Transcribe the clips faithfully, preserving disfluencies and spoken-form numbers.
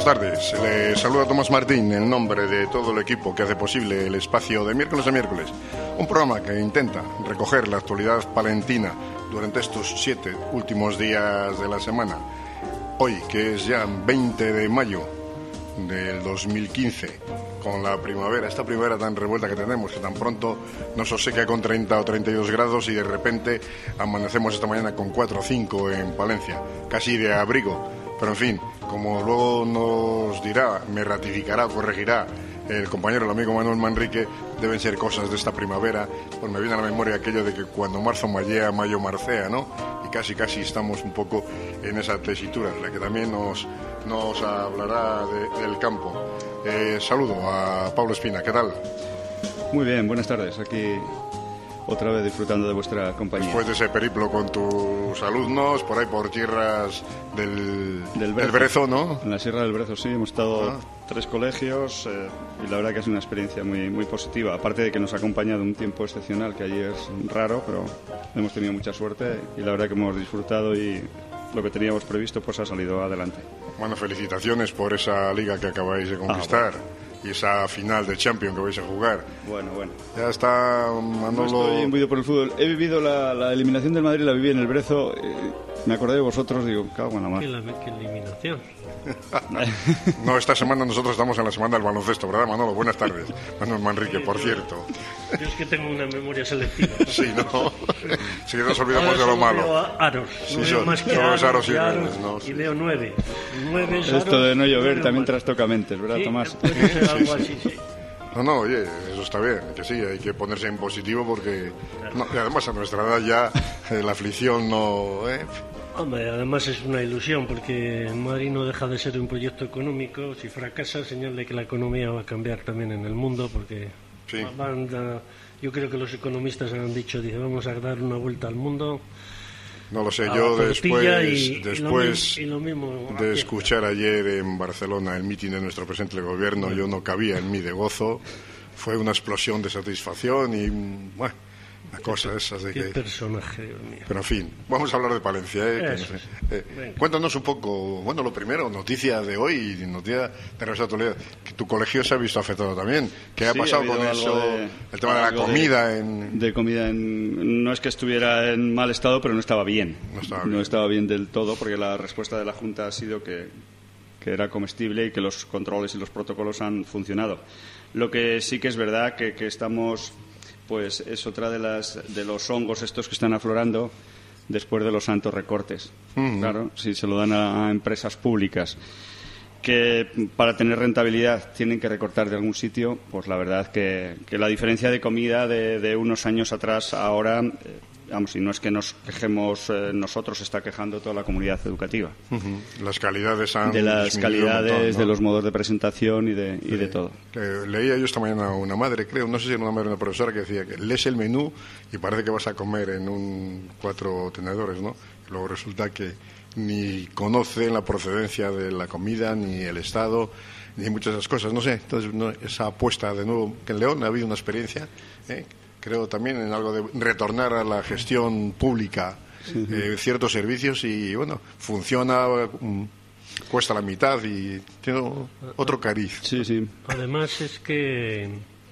buenas tardes. Le saluda Tomás Martín en nombre de todo el equipo que hace posible el espacio de miércoles a miércoles. Un programa que intenta recoger la actualidad palentina durante estos siete últimos días de la semana. Hoy, que es ya veinte de mayo del dos mil quince, con la primavera, esta primavera tan revuelta que tenemos, que tan pronto nos obsequia con treinta o treinta y dos grados y de repente amanecemos esta mañana con cuatro o cinco en Palencia, casi de abrigo. Pero en fin, como luego nos dirá, me ratificará o corregirá el compañero, el amigo Manuel Manrique, deben ser cosas de esta primavera. Pues me viene a la memoria aquello de que cuando marzo mallea, mayo marcea, ¿no? Y casi casi estamos un poco en esa tesitura, la que también nos, nos hablará de, del campo. Eh, saludo a Pablo Espina, ¿qué tal? Muy bien, buenas tardes, aquí otra vez disfrutando de vuestra compañía. Después de ese periplo con tus alumnos, por ahí por tierras del, del, Brezo, del Brezo, ¿no? En la Sierra del Brezo, sí, hemos estado ah. tres colegios eh, y la verdad que es una experiencia muy, muy positiva. Aparte de que nos ha acompañado un tiempo excepcional, que allí es raro, pero hemos tenido mucha suerte y la verdad que hemos disfrutado y lo que teníamos previsto pues ha salido adelante. Bueno, felicitaciones por esa liga que acabáis de conquistar. Ah, bueno. Y esa final de Champions que vais a jugar. Bueno, bueno. Ya está Manolo... No estoy imbuido por el fútbol. He vivido la, la eliminación del Madrid, la viví en el Brezo. Eh, me acordé de vosotros, digo, cago en la mar. ¿Qué, la, qué eliminación? No, esta semana nosotros estamos en la semana del baloncesto, ¿verdad, Manolo? Buenas tardes. Manuel Manrique, por cierto. Yo es que tengo una memoria selectiva. Sí, ¿no? Sí, nos olvidamos de lo malo. Veo aros. Sí, no son, veo más que son aros, aros y aros, redes, ¿no? Y veo nueve. nueve Esto aros, de no llover también más. trastoca mentes, ¿verdad, Sí, Tomás? puede ser algo Sí, sí. así, sí. No, no, oye, eso está bien, que sí, hay que ponerse en positivo porque... No, y además a nuestra edad ya eh, la aflicción no... ¿eh? Hombre, además es una ilusión porque Madrid no deja de ser un proyecto económico. Si fracasa, señal de que la economía va a cambiar también en el mundo porque sí. van a, yo creo que los economistas han dicho, dice, vamos a dar una vuelta al mundo. No lo sé, yo después, y, después y lo mismo, y lo mismo de escuchar ayer en Barcelona el mitin de nuestro presidente del gobierno, yo no cabía en mí de gozo. Fue una explosión de satisfacción y, bueno, la cosa esas de qué que... personaje, Dios mío. Pero en fin, vamos a hablar de Palencia. ¿eh? Eso, eh, cuéntanos un poco, bueno, lo primero, noticia de hoy, noticia de nuestra actualidad, que tu colegio se ha visto afectado también. ¿Qué ha sí, pasado ha con eso? De, el tema de la comida. De, en... de comida en, no es que estuviera en mal estado, pero no estaba bien. No estaba bien. No estaba bien del todo, porque la respuesta de la Junta ha sido que, que era comestible y que los controles y los protocolos han funcionado. Lo que sí que es verdad que, que estamos... pues es otra de las de los hongos estos que están aflorando después de los santos recortes. Uh-huh. Claro, si se lo dan a, a empresas públicas que para tener rentabilidad tienen que recortar de algún sitio, pues la verdad que, que la diferencia de comida de, de unos años atrás a ahora, eh, vamos, y no es que nos quejemos eh, nosotros, está quejando toda la comunidad educativa. Uh-huh. Las calidades han de las calidades, un montón, ¿no? De los modos de presentación y de, y sí. de todo. Eh, leía yo esta mañana a una madre, creo, no sé si era una madre o una profesora, que decía que lees el menú y parece que vas a comer en un cuatro tenedores, ¿no? Luego resulta que ni conocen la procedencia de la comida, ni el estado, ni muchas de esas cosas. No sé, entonces no, esa apuesta de nuevo, que en León ha habido una experiencia, ¿eh? Creo también en algo de retornar a la gestión pública sí, sí. Eh, ciertos servicios y, bueno, funciona, um, cuesta la mitad y tiene otro cariz. Sí, sí. Además es que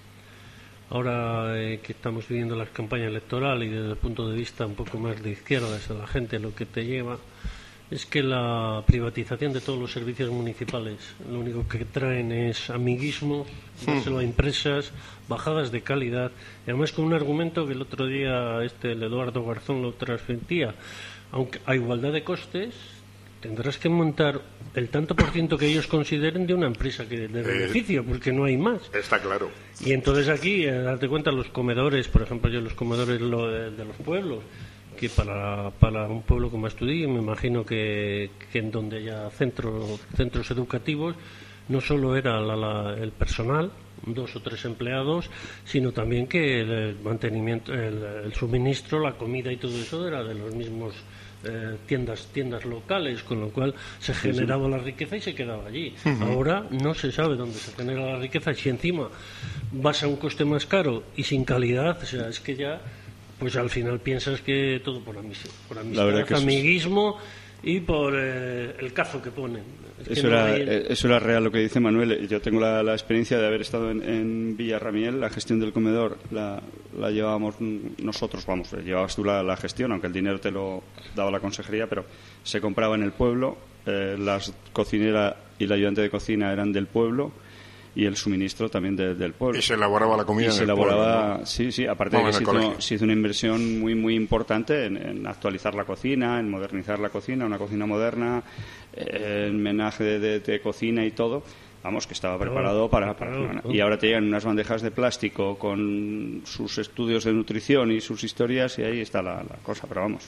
ahora eh, que estamos viviendo las campañas electorales y desde el punto de vista un poco más de izquierdas a la gente lo que te lleva es que la privatización de todos los servicios municipales lo único que traen es amiguismo, dárselo a empresas, bajadas de calidad, y además con un argumento que el otro día este el Eduardo Garzón lo transmitía, aunque a igualdad de costes tendrás que montar el tanto por ciento que ellos consideren de una empresa que de beneficio, porque no hay más. Está claro. Y entonces aquí, eh, darte cuenta, los comedores, por ejemplo, yo los comedores lo de, de los pueblos, que para, para un pueblo como Astudillo, me imagino que, que en donde haya centros, centros educativos, no solo era la, la, el personal, dos o tres empleados, sino también que el, el mantenimiento, el, el suministro, la comida y todo eso era de los mismos eh, tiendas tiendas locales, con lo cual se generaba la riqueza y se quedaba allí. Uh-huh. Ahora no se sabe dónde se genera la riqueza y si encima vas a un coste más caro y sin calidad, o sea, es que ya pues al final piensas que todo por, amis- por amistad, amiguismo y por eh, el cazo que ponen. Es eso, que no era, hay... eso era real lo que dice Manuel. Yo tengo la, la experiencia de haber estado en, en Villarramiel. La gestión del comedor la, la llevábamos nosotros, vamos, llevabas tú la, la gestión, aunque el dinero te lo daba la consejería, pero se compraba en el pueblo, eh, la cocinera y la ayudante de cocina eran del pueblo, y el suministro también de, del pueblo. Y se elaboraba la comida y en se el elaboraba, pueblo, ¿no? Sí, sí, aparte Bueno, de que en se el hizo, se hizo una inversión muy muy importante en, en actualizar la cocina, en modernizar la cocina, una cocina moderna, eh, en menaje de, de, de cocina y todo. Vamos, que estaba preparado para, para... Y ahora te llegan unas bandejas de plástico con sus estudios de nutrición y sus historias, y ahí está la, la cosa, pero vamos.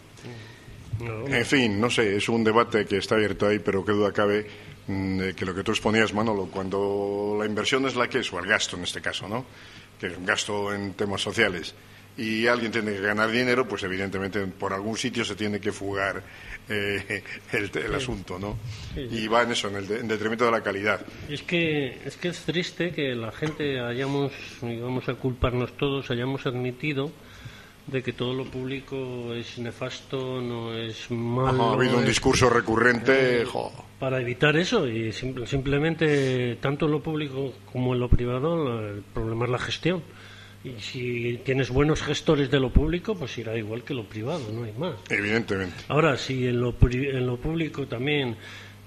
En fin, no sé, es un debate que está abierto ahí, pero qué duda cabe de que lo que tú exponías, Manolo, cuando la inversión es la que es, o el gasto en este caso, ¿no? Que es un gasto en temas sociales, y alguien tiene que ganar dinero, pues evidentemente por algún sitio se tiene que fugar eh, el, el asunto, ¿no? Sí, sí. Y va en eso, en, el de, en detrimento de la calidad. Es que, es que es triste que la gente hayamos, y vamos a culparnos todos, hayamos admitido de que todo lo público es nefasto, no es malo. Ajá, ha habido un es, discurso recurrente. eh, jo. Para evitar eso, y sim- simplemente, tanto en lo público como en lo privado, la- el problema es la gestión. Y si tienes buenos gestores de lo público, pues irá igual que lo privado, no hay más. Evidentemente. Ahora, si en lo, pri- en lo público también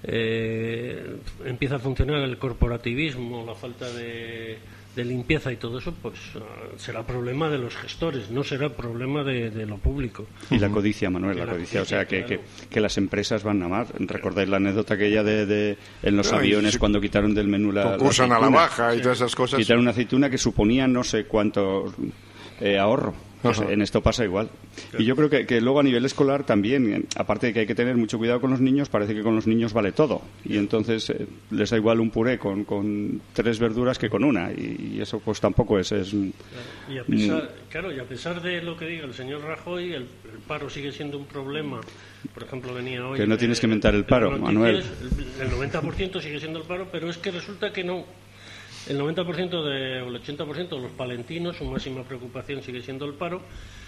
eh, empieza a funcionar el corporativismo, la falta de, de limpieza y todo eso, pues uh, será problema de los gestores, no será problema de, de lo público. Y la codicia, Manuel, Y la, la codicia, o sea, que, codicia, que, que las empresas van a más. ¿Recordáis la anécdota aquella de, de en los Ay, aviones sí. cuando quitaron del menú la, la Concursan a la aceituna? baja y todas esas cosas. Quitaron una aceituna que suponía no sé cuánto eh, ahorro. Pues Ajá. en esto pasa igual. Y yo creo que, que luego a nivel escolar también, eh, aparte de que hay que tener mucho cuidado con los niños, parece que con los niños vale todo. Y entonces eh, les da igual un puré con, con tres verduras que con una. Y, y eso pues tampoco es... es Y a pesar, claro, y a pesar de lo que diga el señor Rajoy, el, el paro sigue siendo un problema. Por ejemplo, venía hoy... Que no tienes que mentar el paro, en las Manuel. noticias, El, el noventa por ciento sigue siendo el paro, pero es que resulta que no. El noventa por ciento de, o el ochenta por ciento de los palentinos, su máxima preocupación sigue siendo el paro.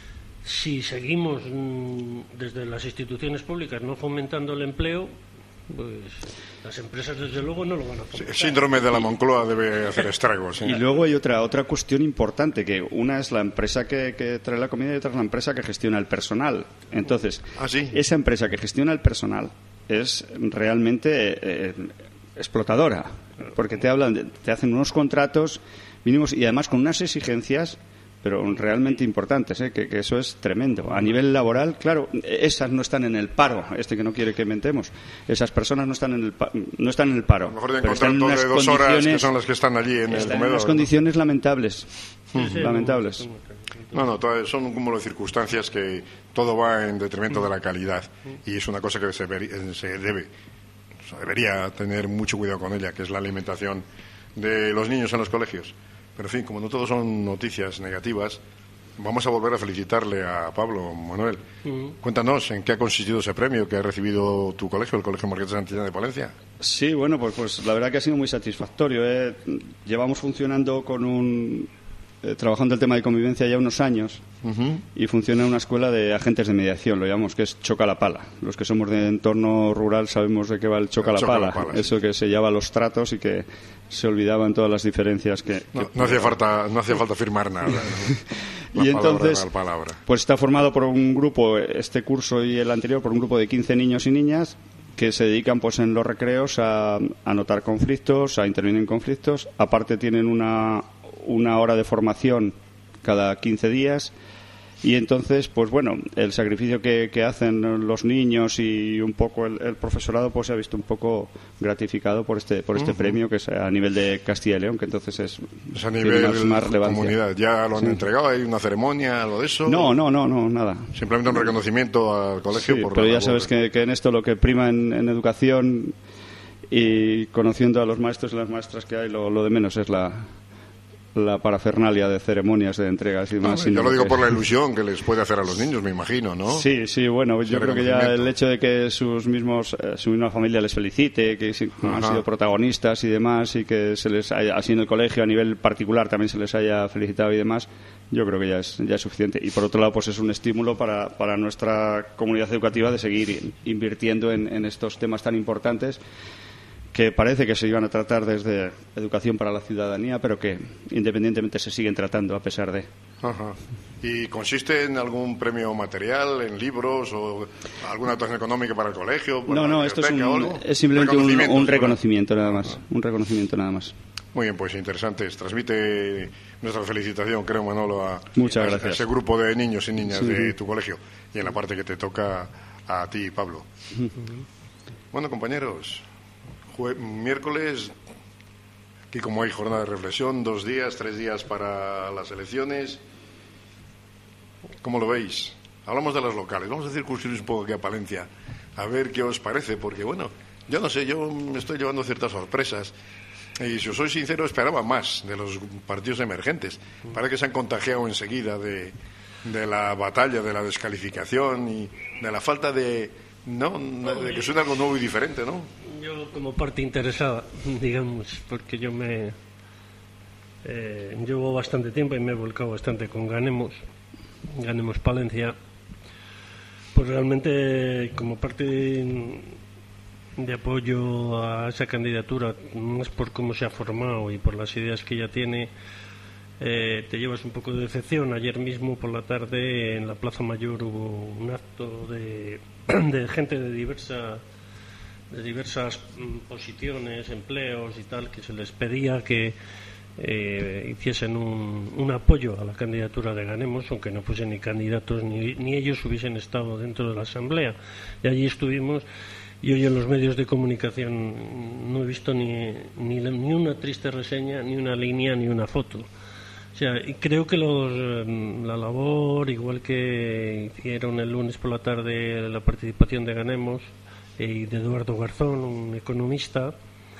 Si seguimos mmm, desde las instituciones públicas no fomentando el empleo, pues las empresas desde luego no lo van a fomentar. El síndrome de la Moncloa debe hacer estragos. ¿eh? Y luego hay otra otra cuestión importante, que una es la empresa que, que trae la comida y otra es la empresa que gestiona el personal. Entonces, ¿Ah, sí? esa empresa que gestiona el personal es realmente eh, explotadora, porque te hablan, de- te hacen unos contratos mínimos y además con unas exigencias pero realmente importantes, ¿eh? que, que eso es tremendo. A nivel laboral, claro, esas no están en el paro, este que no quiere que mentemos. Esas personas no están en el, pa- no están en el paro. A lo mejor de pero están en contrato unas de dos horas, que condiciones- son las que están allí en el están en comedor. unas ¿no? condiciones lamentables. Sí, sí, lamentables. no, No, no, todo- son un cúmulo de circunstancias que todo va en detrimento de la calidad y es una cosa que se, veri- eh, se debe, o sea, debería tener mucho cuidado con ella, que es la alimentación de los niños en los colegios. Pero en fin, como no todo son noticias negativas, vamos a volver a felicitarle a Pablo, Manuel. Cuéntanos en qué ha consistido ese premio que ha recibido tu colegio, el Colegio Marqués de Santillana de Palencia. Sí, bueno, pues, pues la verdad que ha sido muy satisfactorio. ¿eh? Llevamos funcionando con un... eh, trabajando el tema de convivencia ya unos años y funciona una escuela de agentes de mediación, lo llamamos que es choca la pala. Los que somos de entorno rural sabemos de qué va el choca El la choca pala, la pala, sí. eso que se lleva los tratos y que se olvidaban todas las diferencias que... No, que- no hacía falta, no hacía falta firmar nada. La y palabra entonces, era la palabra. pues está formado por un grupo, este curso y el anterior, por un grupo de quince niños y niñas que se dedican pues en los recreos a, a anotar conflictos, a intervenir en conflictos. Aparte tienen una, una hora de formación cada quince días. Y entonces, pues bueno, el sacrificio que, que hacen los niños y un poco el, el profesorado, pues se ha visto un poco gratificado por este por este premio, que es a nivel de Castilla y León, que entonces es, Es a tiene nivel más, más de relevancia. comunidad. ¿Ya lo han Sí. entregado? ¿Hay una ceremonia, algo de eso? No, no, no, no, nada. Simplemente un reconocimiento al colegio Sí, por pero la ya labor. sabes que, que en esto lo que prima en, en educación y conociendo a los maestros y las maestras que hay, lo, lo de menos es la la parafernalia de ceremonias, de entregas y demás. No, yo lo digo que... por la ilusión que les puede hacer a los niños, me imagino, ¿no? Sí, sí, bueno, yo creo que ya el hecho de que sus mismos, eh, su misma familia les felicite, que sí, han sido protagonistas y demás, y que se les haya, así en el colegio a nivel particular también se les haya felicitado y demás, yo creo que ya es, ya es suficiente. Y por otro lado, pues es un estímulo para, para nuestra comunidad educativa de seguir invirtiendo en, en estos temas tan importantes, que parece que se iban a tratar desde educación para la ciudadanía, pero que independientemente se siguen tratando a pesar de. Ajá. ¿Y consiste en algún premio material, en libros o alguna dotación económica para el colegio? Para no, no, esto es, un, es simplemente un, un reconocimiento nada más, Ajá. un reconocimiento nada más. Muy bien, pues interesantes. Transmite nuestra felicitación, creo, Manolo, a, Muchas a, gracias. a ese grupo de niños y niñas sí. de tu colegio y en la parte que te toca a ti, Pablo. Uh-huh. Bueno, compañeros, jue- miércoles, aquí como hay jornada de reflexión, dos días, tres días para las elecciones. ¿Cómo lo veis? Hablamos de las locales. Vamos a circunscribir un poco aquí a Palencia, a ver qué os parece, porque, bueno, yo no sé, yo me estoy llevando ciertas sorpresas. Y si os soy sincero, esperaba más de los partidos emergentes. Parece que se han contagiado enseguida de, de la batalla, de la descalificación y de la falta de, ¿no? de que suene algo nuevo y diferente, ¿no? Yo, como parte interesada, digamos, porque yo me eh, llevo bastante tiempo y me he volcado bastante con Ganemos, Ganemos Palencia, pues realmente como parte de, de apoyo a esa candidatura, más por cómo se ha formado y por las ideas que ella tiene, eh, te llevas un poco de decepción. Ayer mismo por la tarde en la Plaza Mayor hubo un acto de, de gente de diversa, de diversas posiciones, empleos y tal, que se les pedía que eh, hiciesen un, un apoyo a la candidatura de Ganemos, aunque no fuesen ni candidatos ni, ni ellos hubiesen estado dentro de la asamblea. Y allí estuvimos. Y hoy en los medios de comunicación no he visto ni, ni, ni una triste reseña, ni una línea, ni una foto. O sea, y creo que los, la labor, igual que hicieron el lunes por la tarde la participación de Ganemos y de Eduardo Garzón, un economista,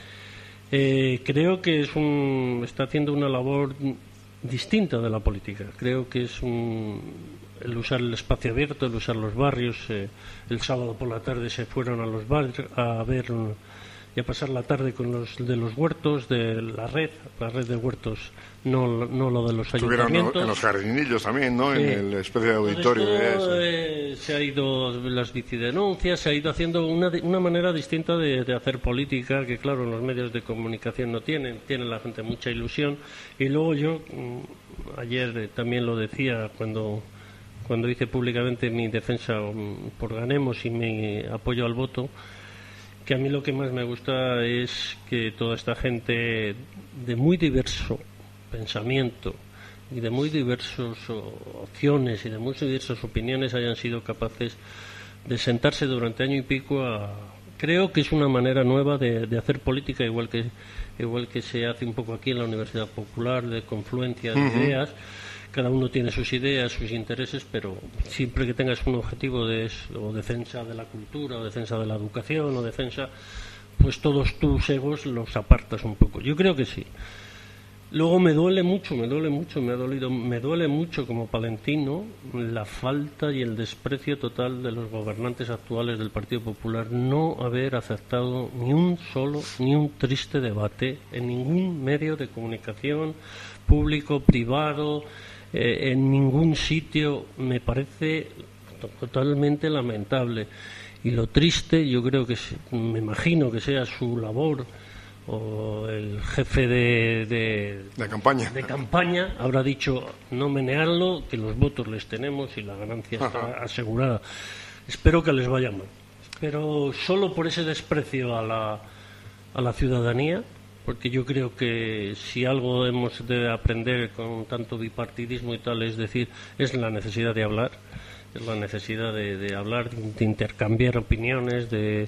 eh, creo que es un, está haciendo una labor distinta de la política. Creo que es un... el usar el espacio abierto, el usar los barrios. Eh, el sábado por la tarde se fueron a los barrios a ver y a pasar la tarde con los de los huertos, de la red, la red de huertos, no, no lo de los Estuvieron ayuntamientos. En los jardinillos también, ¿no? Sí. En el especie de auditorio. Esto, eh, se ha ido las bicidenuncias, se ha ido haciendo una, una manera distinta de, de hacer política, que claro, en los medios de comunicación no tienen, tiene la gente mucha ilusión. Y luego yo, ayer eh, también lo decía cuando... cuando hice públicamente mi defensa por Ganemos y mi apoyo al voto, que a mí lo que más me gusta es que toda esta gente de muy diverso pensamiento y de muy diversas opciones y de muy diversas opiniones hayan sido capaces de sentarse durante año y pico a... Creo que es una manera nueva de, de hacer política, igual que, igual que se hace un poco aquí en la Universidad Popular, de confluencia de uh-huh. ideas. Cada uno tiene sus ideas, sus intereses, pero siempre que tengas un objetivo de o defensa de la cultura, o defensa de la educación, o defensa, pues todos tus egos los apartas un poco. Yo creo que sí. Luego me duele mucho, me duele mucho, me ha dolido, me duele mucho como palentino la falta y el desprecio total de los gobernantes actuales del Partido Popular, no haber aceptado ni un solo, ni un triste debate en ningún medio de comunicación, público, privado, eh, en ningún sitio. Me parece totalmente lamentable. Y lo triste, yo creo que, me imagino que sea su labor, o el jefe de, de, de campaña de campaña habrá dicho no menearlo, que los votos les tenemos y la ganancia está Ajá. asegurada. Espero que les vaya mal, pero solo por ese desprecio a la, a la ciudadanía, porque yo creo que si algo hemos de aprender con tanto bipartidismo y tal, es decir, es la necesidad de hablar, es la necesidad de, de hablar, de, de intercambiar opiniones, de,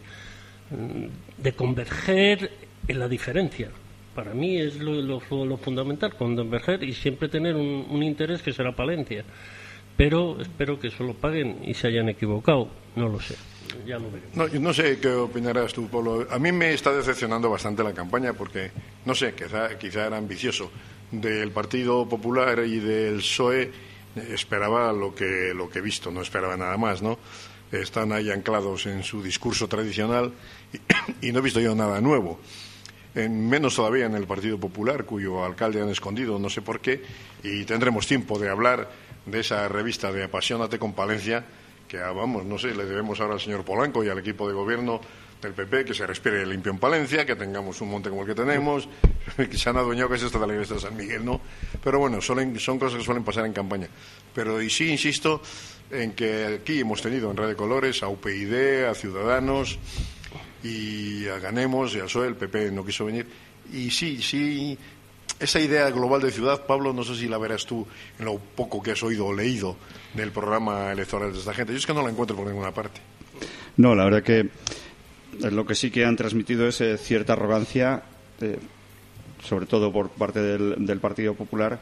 de converger en la diferencia. Para mí es lo, lo, lo fundamental, converger y siempre tener un, un interés que será Palencia. Pero espero que solo paguen y se hayan equivocado. No lo sé. Ya lo veremos. No, no sé qué opinarás tú, Pablo. A mí me está decepcionando bastante la campaña porque, no sé, quizá, quizá era ambicioso, del Partido Popular y del P S O E esperaba lo que, lo que he visto, no esperaba nada más, ¿no? Están ahí anclados en su discurso tradicional y, y no he visto yo nada nuevo. En, menos todavía en el Partido Popular, cuyo alcalde han escondido, no sé por qué, y tendremos tiempo de hablar de esa revista de Apasionate con Palencia, que, vamos, no sé, le debemos ahora al señor Polanco y al equipo de gobierno del P P que se respire limpio en Palencia, que tengamos un monte como el que tenemos, que se han adueñado que es esta de la iglesia de San Miguel, ¿no? Pero bueno, suelen, son cosas que suelen pasar en campaña. Pero y sí insisto en que aquí hemos tenido en Radio Colores a U P yD, a Ciudadanos y a Ganemos y al P S O E, el P P no quiso venir. Y sí, sí, esa idea global de ciudad, Pablo, no sé si la verás tú en lo poco que has oído o leído del programa electoral de esta gente. Yo es que no la encuentro por ninguna parte. No, la verdad que lo que sí que han transmitido es eh, cierta arrogancia, eh, sobre todo por parte del, del Partido Popular,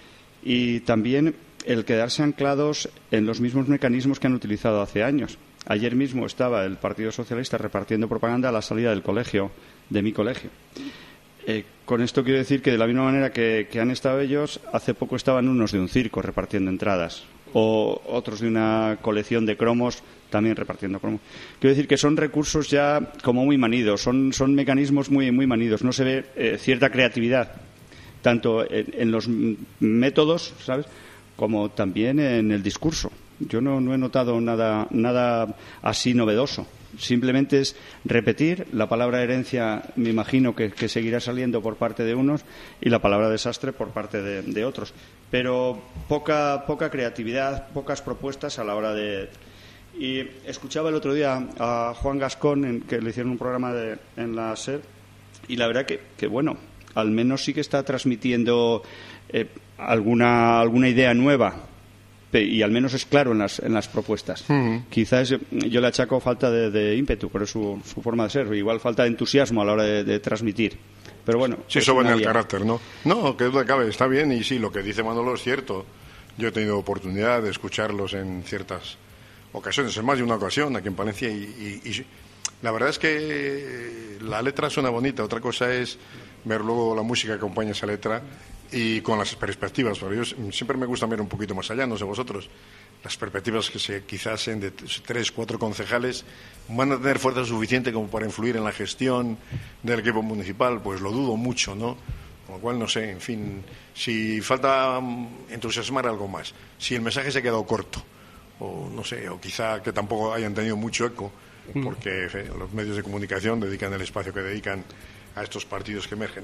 y también el quedarse anclados en los mismos mecanismos que han utilizado hace años. Ayer mismo estaba el Partido Socialista repartiendo propaganda a la salida del colegio, de mi colegio. Eh, con esto quiero decir que de la misma manera que, que han estado ellos, hace poco estaban unos de un circo repartiendo entradas, o otros de una colección de cromos también repartiendo cromos. Quiero decir que son recursos ya como muy manidos, son, son mecanismos muy, muy manidos. No se ve eh, cierta creatividad, tanto en, en los métodos, ¿sabes?, como también en el discurso. Yo no, no he notado nada, nada así novedoso. Simplemente es repetir la palabra herencia, me imagino que, que seguirá saliendo por parte de unos, y la palabra desastre por parte de, de otros. Pero poca, poca creatividad, pocas propuestas a la hora de... Y escuchaba el otro día a Juan Gascón, en, que le hicieron un programa de, en la SER, y la verdad que, que, bueno, al menos sí que está transmitiendo eh, alguna, alguna idea nueva. Y al menos es claro en las, en las propuestas. Uh-huh. Quizás yo le achaco falta de, de ímpetu, pero es su, su forma de ser. Igual falta de entusiasmo a la hora de, de transmitir. Pero bueno. Sí, eso va en el carácter, ¿no? No, que duda cabe, está bien, y sí, lo que dice Manolo es cierto. Yo he tenido oportunidad de escucharlos en ciertas ocasiones, en más de una ocasión, aquí en Palencia, y, y, y la verdad es que la letra suena bonita. Otra cosa es ver luego la música que acompaña esa letra y con las perspectivas, pero yo siempre me gusta ver un poquito más allá, no sé vosotros, las perspectivas que se, quizás en de tres, cuatro concejales van a tener fuerza suficiente como para influir en la gestión del equipo municipal, pues lo dudo mucho, ¿no? Con lo cual, no sé, en fin, si falta entusiasmar algo más, si el mensaje se ha quedado corto, o no sé, o quizá que tampoco hayan tenido mucho eco, porque en fin, los medios de comunicación dedican el espacio que dedican a estos partidos que emergen.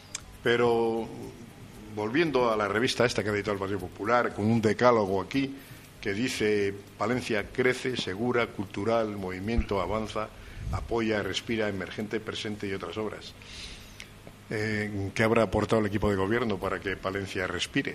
Pero volviendo a la revista esta que ha editado el Partido Popular, con un decálogo aquí que dice: Palencia crece, segura, cultural, movimiento, avanza, apoya, respira, emergente, presente y otras obras. Eh, ¿Qué habrá aportado el equipo de gobierno para que Palencia respire?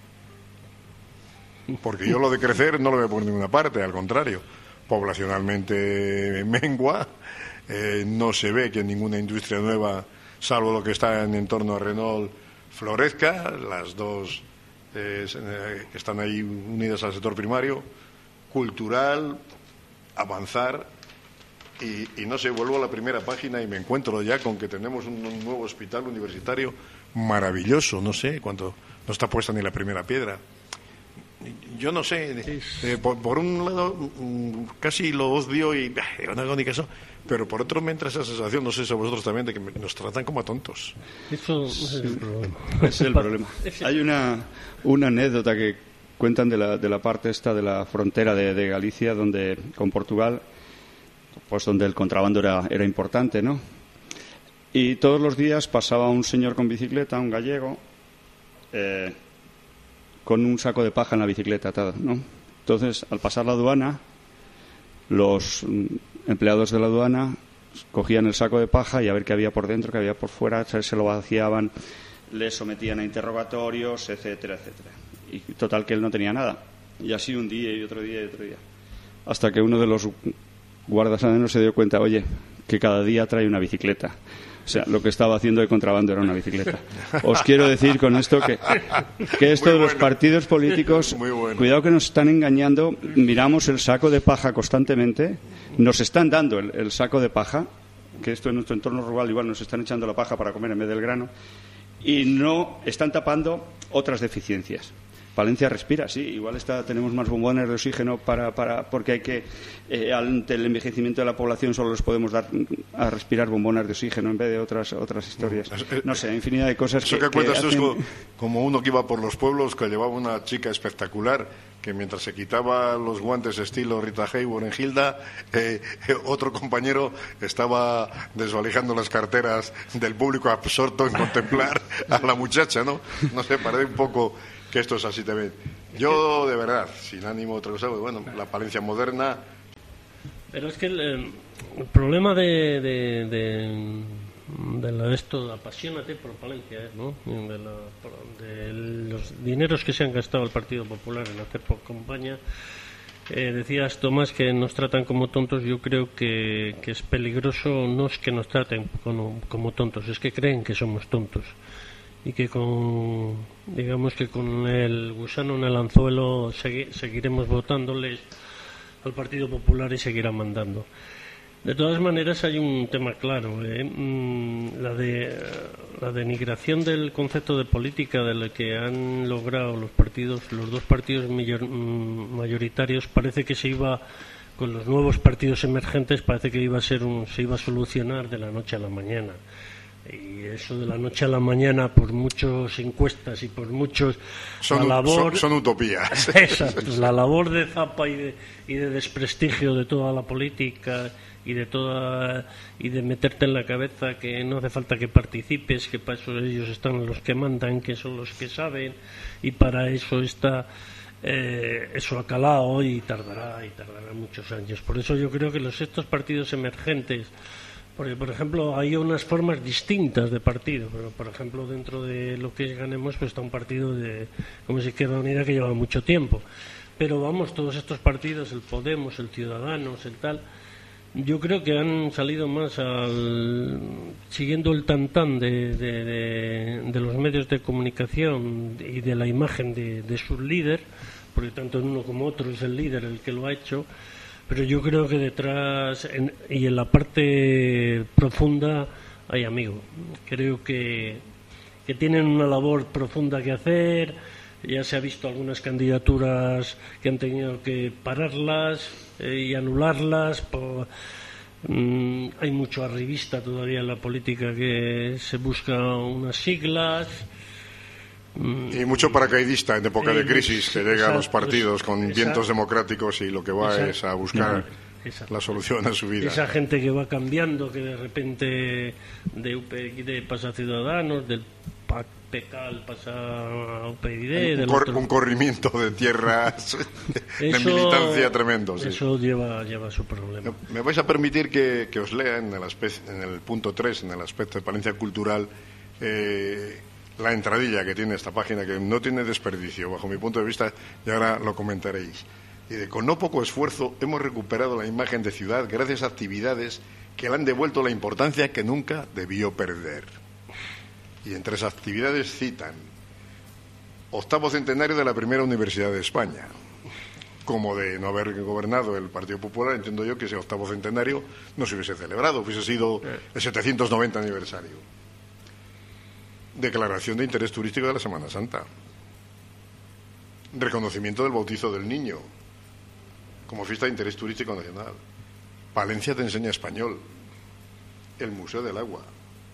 Porque yo lo de crecer no lo veo por ninguna parte, al contrario, poblacionalmente mengua, eh, no se ve que ninguna industria nueva, salvo lo que está en torno a Renault, florezca. Las dos eh, que están ahí unidas al sector primario, cultural, avanzar, y, y no sé, vuelvo a la primera página y me encuentro ya con que tenemos un, un nuevo hospital universitario maravilloso, no sé cuánto, no está puesta ni la primera piedra. Yo no sé, eh, por, por un lado casi lo odio y eh, no hago ni caso, pero por otro me entra esa sensación, no sé si a vosotros también, de que nos tratan como a tontos. Eso es el problema. Ese es el problema. Hay una, una anécdota que cuentan de la, de la parte esta de la frontera de, de Galicia, donde con Portugal, pues donde el contrabando era, era importante, ¿no? Y todos los días pasaba un señor con bicicleta, un gallego, eh, con un saco de paja en la bicicleta atado, ¿no? Entonces, al pasar la aduana, los empleados de la aduana cogían el saco de paja y a ver qué había por dentro, qué había por fuera, se lo vaciaban, le sometían a interrogatorios, etcétera, etcétera. Y total que él no tenía nada. Y así un día y otro día y otro día. Hasta que uno de los guardas aduaneros se dio cuenta, oye, que cada día trae una bicicleta. O sea, lo que estaba haciendo de contrabando era una bicicleta. Os quiero decir con esto que, que esto Muy de los bueno. partidos políticos, Bueno. cuidado que nos están engañando. Miramos el saco de paja constantemente. Nos están dando el, el saco de paja, que esto en nuestro entorno rural igual nos están echando la paja para comer en vez del grano. y no están tapando otras deficiencias. Palencia respira, sí, igual está, tenemos más bombones de oxígeno para, para porque hay que, eh, ante el envejecimiento de la población solo les podemos dar a respirar bombonas de oxígeno en vez de otras otras historias. No sé, infinidad de cosas. Eso que, que cuentas que tú hacen... es como, como uno que iba por los pueblos, que llevaba una chica espectacular, que mientras se quitaba los guantes estilo Rita Hayworth en Hilda, eh, eh, otro compañero estaba desvalijando las carteras del público absorto en contemplar a la muchacha, ¿no? No sé, parece un poco que esto es así también. Yo, de verdad, sin ánimo de otra cosa, bueno, la Palencia moderna... Pero es que el, el problema de, de, de, de la, esto, apasionate por Palencia, ¿no? De, la, de los dineros que se han gastado el Partido Popular en hacer por campaña. Eh, decías, Tomás, que nos tratan como tontos. Yo creo que, que es peligroso, no es que nos traten como, como tontos, es que creen que somos tontos. Y que con, digamos que con el gusano en el anzuelo segui, seguiremos votándoles al Partido Popular y seguirá mandando. De todas maneras hay un tema claro, ¿eh? la de la denigración del concepto de política de lo que han logrado los partidos, los dos partidos mayor, mayoritarios. Parece que se iba con los nuevos partidos emergentes, parece que iba a ser un, se iba a solucionar de la noche a la mañana. Y eso de la noche a la mañana, por muchas encuestas y por muchos son, la labor, son, son utopías. Exacto, la labor de zapa y de, y de desprestigio de toda la política y de toda y de meterte en la cabeza que no hace falta que participes, que para eso ellos están los que mandan, que son los que saben, y para eso está eh, eso ha calado y tardará y tardará muchos años. Por eso yo creo que los estos partidos emergentes, porque, por ejemplo, hay unas formas distintas de partido, pero, por ejemplo, dentro de lo que es Ganemos, pues está un partido de, como es Izquierda Unida, que lleva mucho tiempo. Pero, vamos, todos estos partidos, el Podemos, el Ciudadanos, el tal, yo creo que han salido más al, siguiendo el tantán de, de, de, de los medios de comunicación y de la imagen de, de su líder, porque tanto en uno como otro es el líder el que lo ha hecho. Pero yo creo que detrás en, y en la parte profunda hay amigos. Creo que, que tienen una labor profunda que hacer. Ya se ha visto algunas candidaturas que han tenido que pararlas eh, y anularlas. Por, mm, hay mucho arribista todavía en la política que se busca unas siglas. Y mucho paracaidista en época de crisis que llega a los partidos con exacto, vientos democráticos y lo que va exacto, es a buscar exacto, la solución a su vida. Esa gente que va cambiando, que de repente de U P Y D pasa a Ciudadanos, del P C pasa a U P Y D. Un, del cor, otro... un corrimiento de tierras de eso, militancia tremendo. Sí. Eso lleva, lleva su problema. Me vais a permitir que, que os lea en el, aspecto, en el punto tres, en el aspecto de Palencia cultural, eh, la entradilla que tiene esta página, que no tiene desperdicio bajo mi punto de vista, y ahora lo comentaréis. Y de, con no poco esfuerzo hemos recuperado la imagen de ciudad gracias a actividades que le han devuelto la importancia que nunca debió perder. Y entre esas actividades citan octavo centenario de la primera universidad de España. Como de no haber gobernado el Partido Popular, entiendo yo que ese octavo centenario no se hubiese celebrado, hubiese sido el setecientos noventa aniversario. Declaración de interés turístico de la Semana Santa. Reconocimiento del bautizo del niño como fiesta de interés turístico nacional. Palencia te enseña español. El Museo del Agua.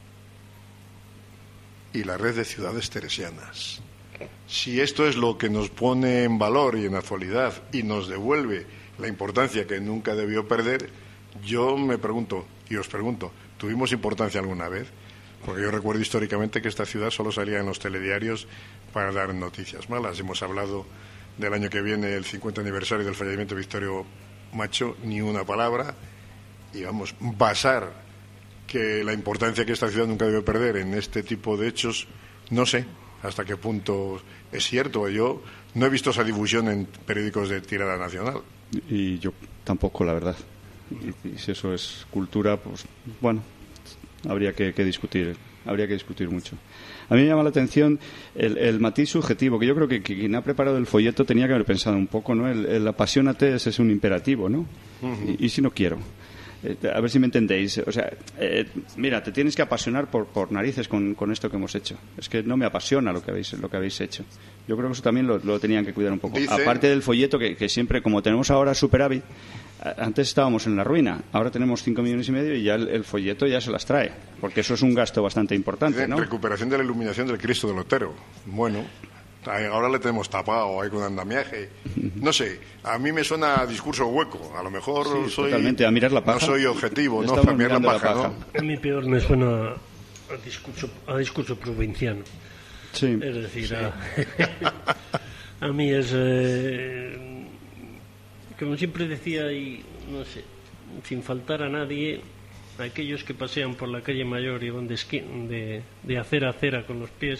Y la red de ciudades teresianas. Si esto es lo que nos pone en valor y en actualidad y nos devuelve la importancia que nunca debió perder, yo me pregunto, y os pregunto, ¿tuvimos importancia alguna vez? Porque yo recuerdo históricamente que esta ciudad solo salía en los telediarios para dar noticias malas. Hemos hablado del año que viene, el cincuenta aniversario del fallecimiento de Victorio Macho, ni una palabra. Y vamos, basar que la importancia que esta ciudad nunca debe perder en este tipo de hechos, no sé hasta qué punto es cierto. Yo no he visto esa difusión en periódicos de tirada nacional. Y yo tampoco, la verdad. Y, y si eso es cultura, pues bueno, habría que, que discutir, habría que discutir mucho. A mí me llama la atención el, el matiz subjetivo, que yo creo que, que quien ha preparado el folleto tenía que haber pensado un poco, ¿no? El, el apasionate es, es un imperativo, ¿no? Uh-huh. Y, y si no quiero. eh, a ver si me entendéis. O sea, eh, mira, te tienes que apasionar por, por narices con, con esto que hemos hecho. Es que no me apasiona lo que habéis, lo que habéis hecho. Yo creo que eso también lo, lo tenían que cuidar un poco. Dice... Aparte del folleto, que, que siempre, como tenemos ahora superávit, antes estábamos en la ruina, ahora tenemos cinco millones y medio y ya el, el folleto ya se las trae, porque eso es un gasto bastante importante, ¿no? Recuperación de la iluminación del Cristo del Otero. Bueno, ahora le tenemos tapado ahí con andamiaje. No sé, a mí me suena a discurso hueco. A lo mejor sí, soy... Totalmente, a mirar la paja. No soy objetivo, ¿no? Estamos A mirar la paja, la paja. ¿no? A mí peor me suena a discurso, a discurso provinciano. Sí. Es decir, sí. a, a mí es... Eh, como siempre decía, y no sé, sin faltar a nadie, aquellos que pasean por la calle Mayor y van de, esqui, de, de acera a acera con los pies,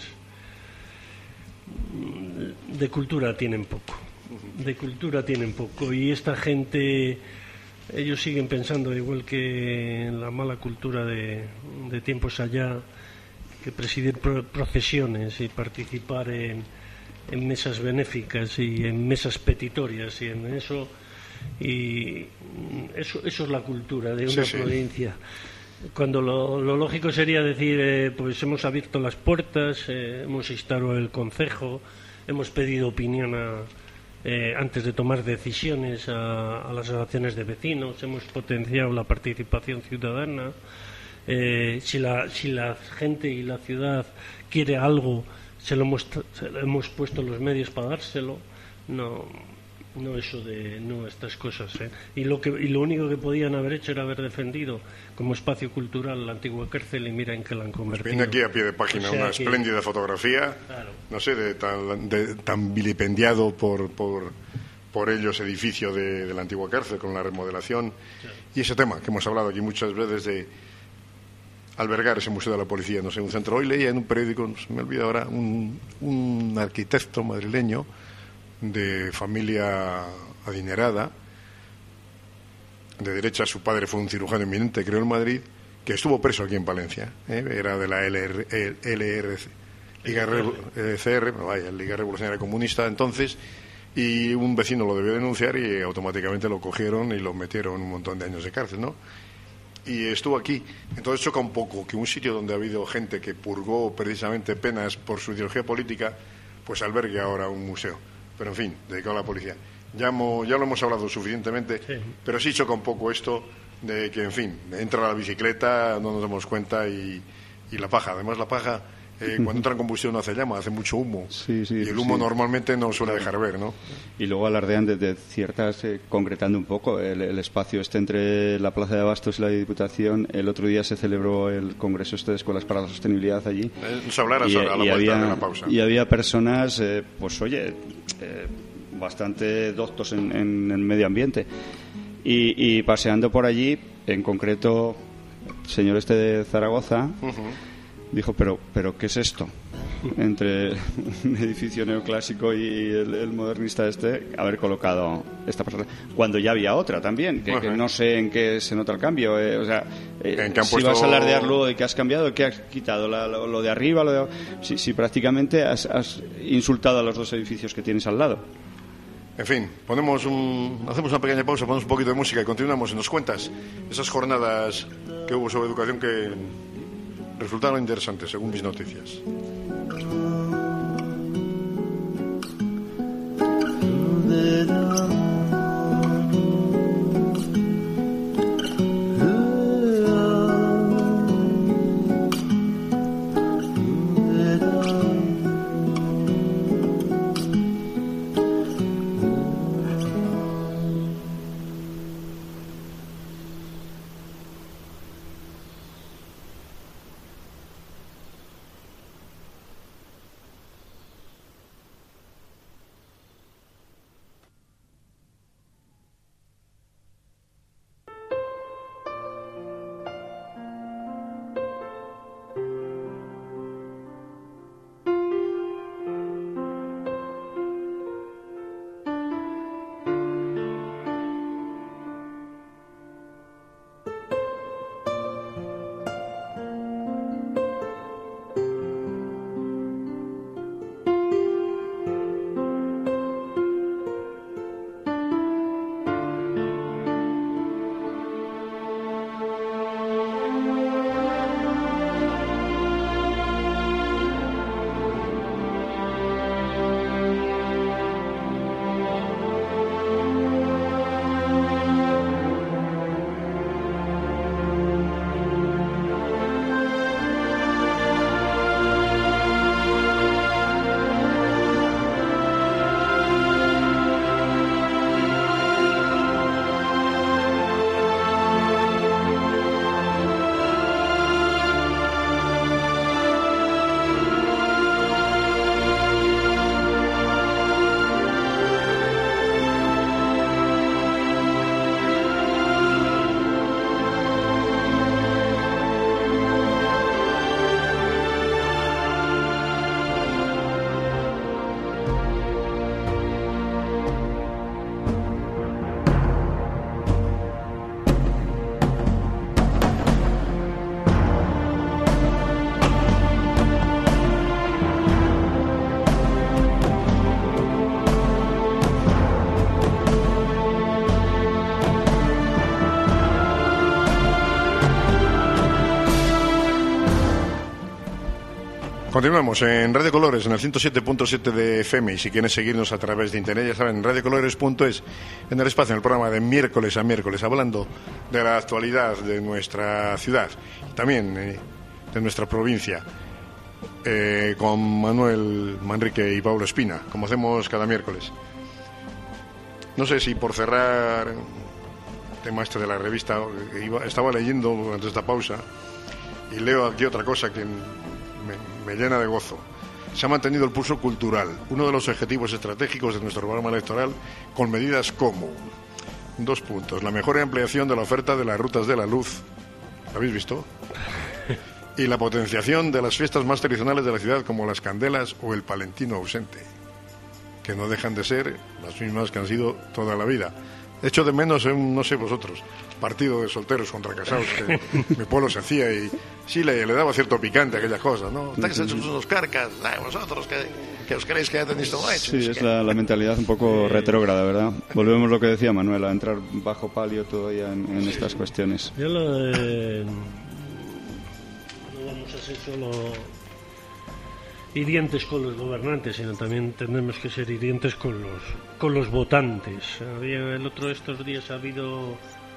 de cultura tienen poco. De cultura tienen poco. Y esta gente, ellos siguen pensando, igual que en la mala cultura de, de tiempos allá, que presidir pro, procesiones y participar en, en mesas benéficas y en mesas petitorias y en eso... y eso eso es la cultura de una sí, provincia sí. Cuando lo, lo lógico sería decir eh, pues hemos abierto las puertas, eh, hemos instaurado el concejo, hemos pedido opinión a, eh, antes de tomar decisiones a, a las asociaciones de vecinos, hemos potenciado la participación ciudadana, eh, si la si la gente y la ciudad quiere algo se lo hemos, se lo hemos puesto los medios para dárselo. No No eso de no estas cosas, ¿eh? Y lo que y lo único que podían haber hecho era haber defendido como espacio cultural la antigua cárcel y mira en qué la han convertido. Pues viene aquí a pie de página o sea, una que... espléndida fotografía, claro. No sé, de tan, de, tan vilipendiado por, por, por ellos edificio de, de la antigua cárcel con la remodelación, sí. Y ese tema que hemos hablado aquí muchas veces de albergar ese museo de la policía, no sé, un centro. Hoy leía en un periódico, no se me olvida ahora, un, un arquitecto madrileño de familia adinerada, de derecha. Su padre fue un cirujano eminente, creo, en Madrid, que estuvo preso aquí en Palencia, ¿eh? Era de la L R C, Liga C R, vaya, Liga Revolucionaria Comunista entonces, y un vecino lo debió denunciar y automáticamente lo cogieron y lo metieron un montón de años de cárcel, ¿no? Y estuvo aquí. Entonces choca un poco que un sitio donde ha habido gente que purgó precisamente penas por su ideología política, pues albergue ahora un museo. Pero en fin, dedicado a la policía. Ya, mo, ya lo hemos hablado suficientemente, sí. Pero sí choca un poco esto de que, en fin, entra la bicicleta, no nos damos cuenta y, y la paja. Además, la paja, eh, cuando entra en combustión no hace llama, hace mucho humo. Sí, sí, y el humo sí. normalmente no suele dejar ver, ¿no? Y luego alardean de, de ciertas, eh, concretando un poco el, el espacio este entre la Plaza de Abastos y la Diputación. El otro día se celebró el Congreso este de Escuelas para la Sostenibilidad allí. Vamos a hablar a, y, a la vuelta había, de la pausa. Y había personas, eh, pues oye, eh, bastante doctos en, en el medio ambiente. Y, y paseando por allí, en concreto, el señor este de Zaragoza... Uh-huh. Dijo, pero, pero ¿qué es esto? Entre un edificio neoclásico y el, el modernista este, haber colocado esta pasarela. Cuando ya había otra también, que, que no sé en qué se nota el cambio. Eh, o sea, eh, si puesto... vas a alardear luego de que has cambiado, ¿qué has quitado? La, lo, lo de arriba, lo de... Si, si prácticamente has, has insultado a los dos edificios que tienes al lado. En fin, ponemos un, hacemos una pequeña pausa, ponemos un poquito de música y continuamos. ¿Nos cuentas esas jornadas que hubo sobre educación que resultaron interesantes, según mis noticias? Continuamos en Radio Colores, en el ciento siete punto siete de F M, y si quieren seguirnos a través de internet, ya saben, en radiocolores punto es, en el espacio, en el programa de miércoles a miércoles, hablando de la actualidad de nuestra ciudad, también eh, de nuestra provincia, eh, con Manuel Manrique y Pablo Espina, como hacemos cada miércoles. No sé si por cerrar el tema este de la revista, iba, estaba leyendo durante esta pausa, y leo aquí otra cosa que Me, me llena de gozo. Se ha mantenido el pulso cultural, uno de los objetivos estratégicos de nuestro programa electoral, con medidas como, dos puntos, la mejor ampliación de la oferta de las rutas de la luz, ¿lo habéis visto? Y la potenciación de las fiestas más tradicionales de la ciudad, como las candelas o el palentino ausente, que no dejan de ser las mismas que han sido toda la vida. Echo de menos, en, no sé vosotros, partido de solteros contra casados que mi pueblo se hacía, y sí le, le daba cierto picante a aquellas cosas, ¿no? Estáis hechos unos carcas, ay, vosotros que, que os creéis que ya tenéis todo hecho. Sí, es, es que... la, la mentalidad un poco eh... retrógrada, ¿verdad? Volvemos a lo que decía Manuel, a entrar bajo palio todavía en, en sí. estas cuestiones. Yo lo de... no vamos a ser solo hirientes con los gobernantes, sino también tenemos que ser hirientes con los con los votantes. Había, el otro de estos días ha habido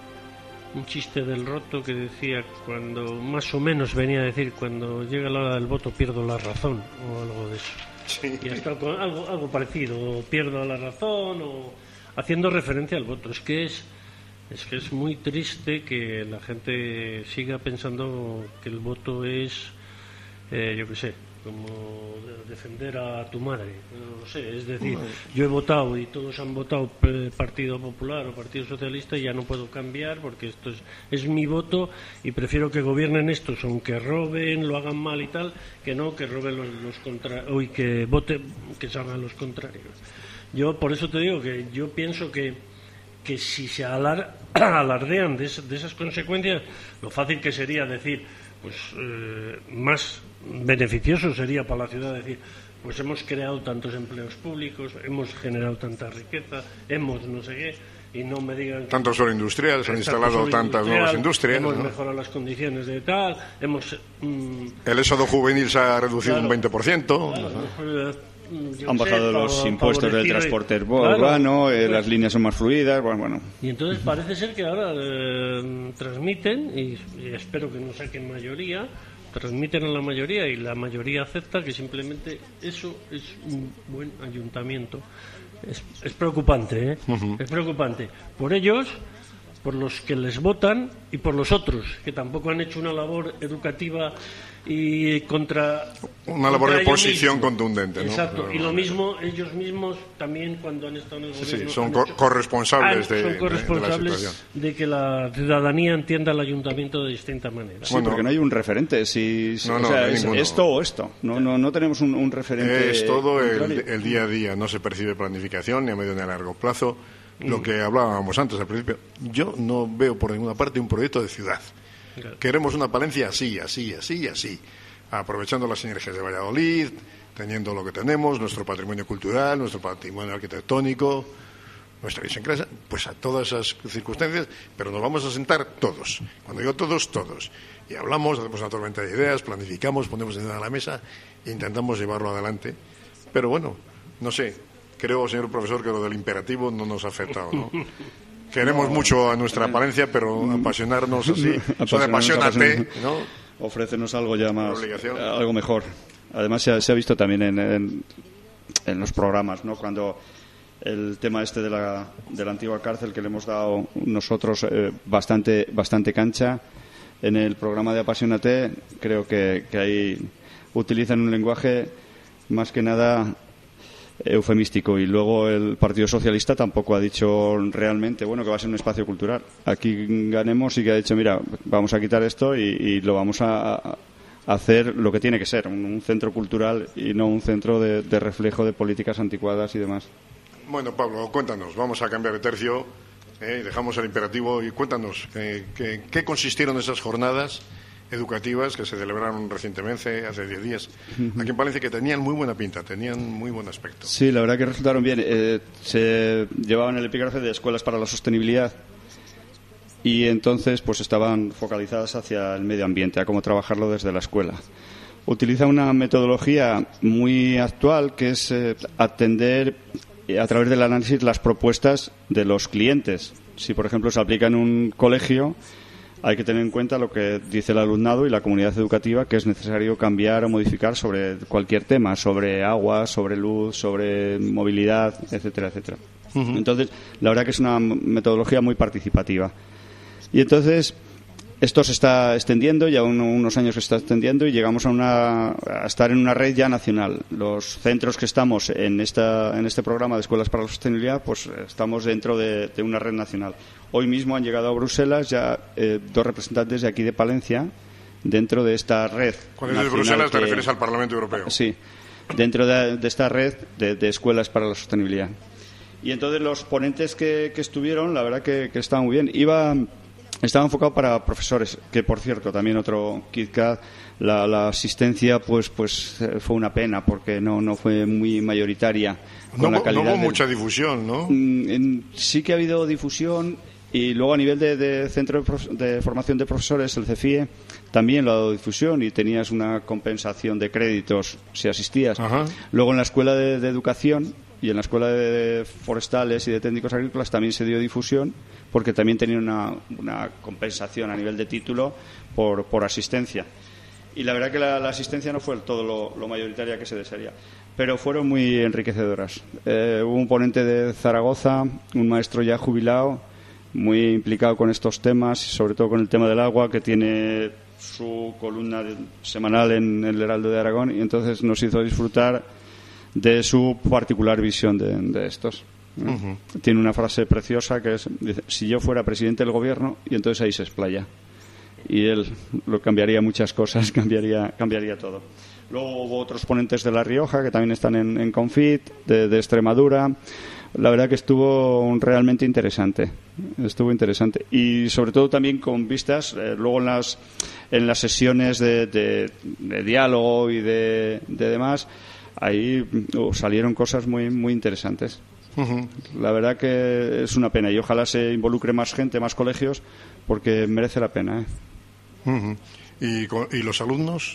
un chiste del Roto que decía, cuando más o menos venía a decir, cuando llega la hora del voto pierdo la razón, o algo de eso. Sí. Y ha estado con algo, algo parecido, o pierdo la razón, o haciendo referencia al voto. Es que es es que es muy triste que la gente siga pensando que el voto es, eh, yo qué sé, como defender a tu madre, no lo sé, es decir, yo he votado y todos han votado Partido Popular o Partido Socialista y ya no puedo cambiar porque esto es, es mi voto y prefiero que gobiernen estos, aunque roben, lo hagan mal y tal, que no que roben los, los contra o y que voten, que salgan los contrarios. Yo por eso te digo que yo pienso que que si se alar, alardean de, es, de esas consecuencias, lo fácil que sería decir, pues eh, más beneficioso sería para la ciudad decir, pues hemos creado tantos empleos públicos, hemos generado tanta riqueza, hemos no sé qué, y no me digan... Tanto solo industrial, se han instalado tantas nuevas industrias. Hemos ¿no? mejorado las condiciones de tal, hemos... Mmm, el éxodo juvenil se ha reducido claro, un veinte por ciento. Claro, uh-huh. Han bajado sé, los impuestos del transporte urbano, claro, eh, las líneas son más fluidas, bueno, bueno. Y entonces parece ser que ahora eh, transmiten, y, y espero que no saquen mayoría, transmiten a la mayoría y la mayoría acepta que simplemente eso es un buen ayuntamiento. Es, es preocupante, ¿eh? Uh-huh. Es preocupante. Por ellos, por los que les votan y por los otros, que tampoco han hecho una labor educativa y contra una labor de oposición contundente, ¿no? Exacto, Pero, y lo mismo ellos mismos también cuando han estado en el gobierno. Sí, sí, son co- hecho, corresponsables, han, de, son corresponsables de, de, la de que la ciudadanía entienda el ayuntamiento de distinta manera. Sí, bueno, porque no hay un referente. Si, si, no, o no, sea, no es esto o esto. No, no, no tenemos un, un referente. Es todo el, el día a día. No se percibe planificación ni a medio ni a largo plazo. Lo mm. que hablábamos antes al principio. Yo no veo por ninguna parte un proyecto de ciudad. Claro. Queremos una Palencia así, así, así, así. Aprovechando las sinergias de Valladolid, teniendo lo que tenemos, nuestro patrimonio cultural, nuestro patrimonio arquitectónico, nuestra idiosincrasia, pues a todas esas circunstancias, pero nos vamos a sentar todos. Cuando digo todos, todos. Y hablamos, hacemos una tormenta de ideas, planificamos, ponemos encima de la mesa e intentamos llevarlo adelante. Pero bueno, no sé, creo, señor profesor, que lo del imperativo no nos ha afectado, ¿no? Queremos no, mucho a nuestra Palencia, pero apasionarnos así, eso de apasionate, ¿no? Ofrécenos algo ya más, algo mejor. Además se ha, se ha visto también en, en, en los programas, ¿no? Cuando el tema este de la, de la antigua cárcel, que le hemos dado nosotros eh, bastante bastante cancha en el programa de Apasionate, creo que, que ahí utilizan un lenguaje más que nada eufemístico, y luego el Partido Socialista tampoco ha dicho realmente bueno que va a ser un espacio cultural. Aquí Ganemos sí que ha dicho, mira, vamos a quitar esto y, y lo vamos a, a hacer lo que tiene que ser, un, un centro cultural y no un centro de, de reflejo de políticas anticuadas y demás. Bueno, Pablo, cuéntanos, vamos a cambiar de tercio, eh, dejamos el imperativo y cuéntanos eh, ¿qué, qué consistieron esas jornadas educativas que se celebraron recientemente, hace diez días, aquí en Palencia, que tenían muy buena pinta, tenían muy buen aspecto. Sí, la verdad que resultaron bien. Eh, se llevaban el epígrafe de Escuelas para la Sostenibilidad y entonces pues estaban focalizadas hacia el medio ambiente, a cómo trabajarlo desde la escuela. utiliza una metodología muy actual que es eh, atender a través del análisis las propuestas de los clientes. Si, por ejemplo, se aplica en un colegio, hay que tener en cuenta lo que dice el alumnado y la comunidad educativa, que es necesario cambiar o modificar sobre cualquier tema, sobre agua, sobre luz, sobre movilidad, etcétera, etcétera. Uh-huh. Entonces, la verdad que es una metodología muy participativa. Y entonces, esto se está extendiendo, ya un, unos años se está extendiendo y llegamos a, una, a estar en una red ya nacional. Los centros que estamos en, esta, en este programa de Escuelas para la Sostenibilidad, pues estamos dentro de, de una red nacional. Hoy mismo han llegado a Bruselas ya eh, dos representantes de aquí de Palencia dentro de esta red. Cuando dices Bruselas, te que, refieres al Parlamento Europeo. Sí, dentro de, de esta red de, de Escuelas para la Sostenibilidad. Y entonces los ponentes que, que estuvieron, la verdad que, que estaban muy bien. Iba... Estaba enfocado para profesores, que por cierto también otro KitKat, la, la asistencia pues pues fue una pena porque no no fue muy mayoritaria. Con no, la calidad no hubo del... mucha difusión, ¿no? En, sí que ha habido difusión y luego a nivel de, de Centro de, Prof... de Formación de Profesores, el CEFIE, también lo ha dado difusión y tenías una compensación de créditos si asistías. Ajá. Luego en la Escuela de, de Educación y en la Escuela de Forestales y de Técnicos Agrícolas también se dio difusión porque también tenían una, una compensación a nivel de título por, por asistencia. Y la verdad que la, la asistencia no fue todo lo, lo mayoritaria que se desearía, pero fueron muy enriquecedoras. Eh, hubo un ponente de Zaragoza, un maestro ya jubilado, muy implicado con estos temas, sobre todo con el tema del agua, que tiene su columna semanal en el Heraldo de Aragón, y entonces nos hizo disfrutar de su particular visión de, de estos. Uh-huh. Tiene una frase preciosa que es, dice, si yo fuera presidente del gobierno, y entonces ahí se explaya. Y él lo cambiaría muchas cosas, cambiaría, cambiaría todo. Luego hubo otros ponentes de La Rioja que también están en, en Confit, de, de Extremadura. La verdad que estuvo realmente interesante. Estuvo interesante. Y sobre todo también con vistas, eh, luego en las, en las sesiones de, de, de diálogo y de, de demás, ahí uh, salieron cosas muy, muy interesantes. Uh-huh. La verdad que es una pena y ojalá se involucre más gente, más colegios, porque merece la pena, ¿eh? Uh-huh. ¿Y, ¿Y los alumnos?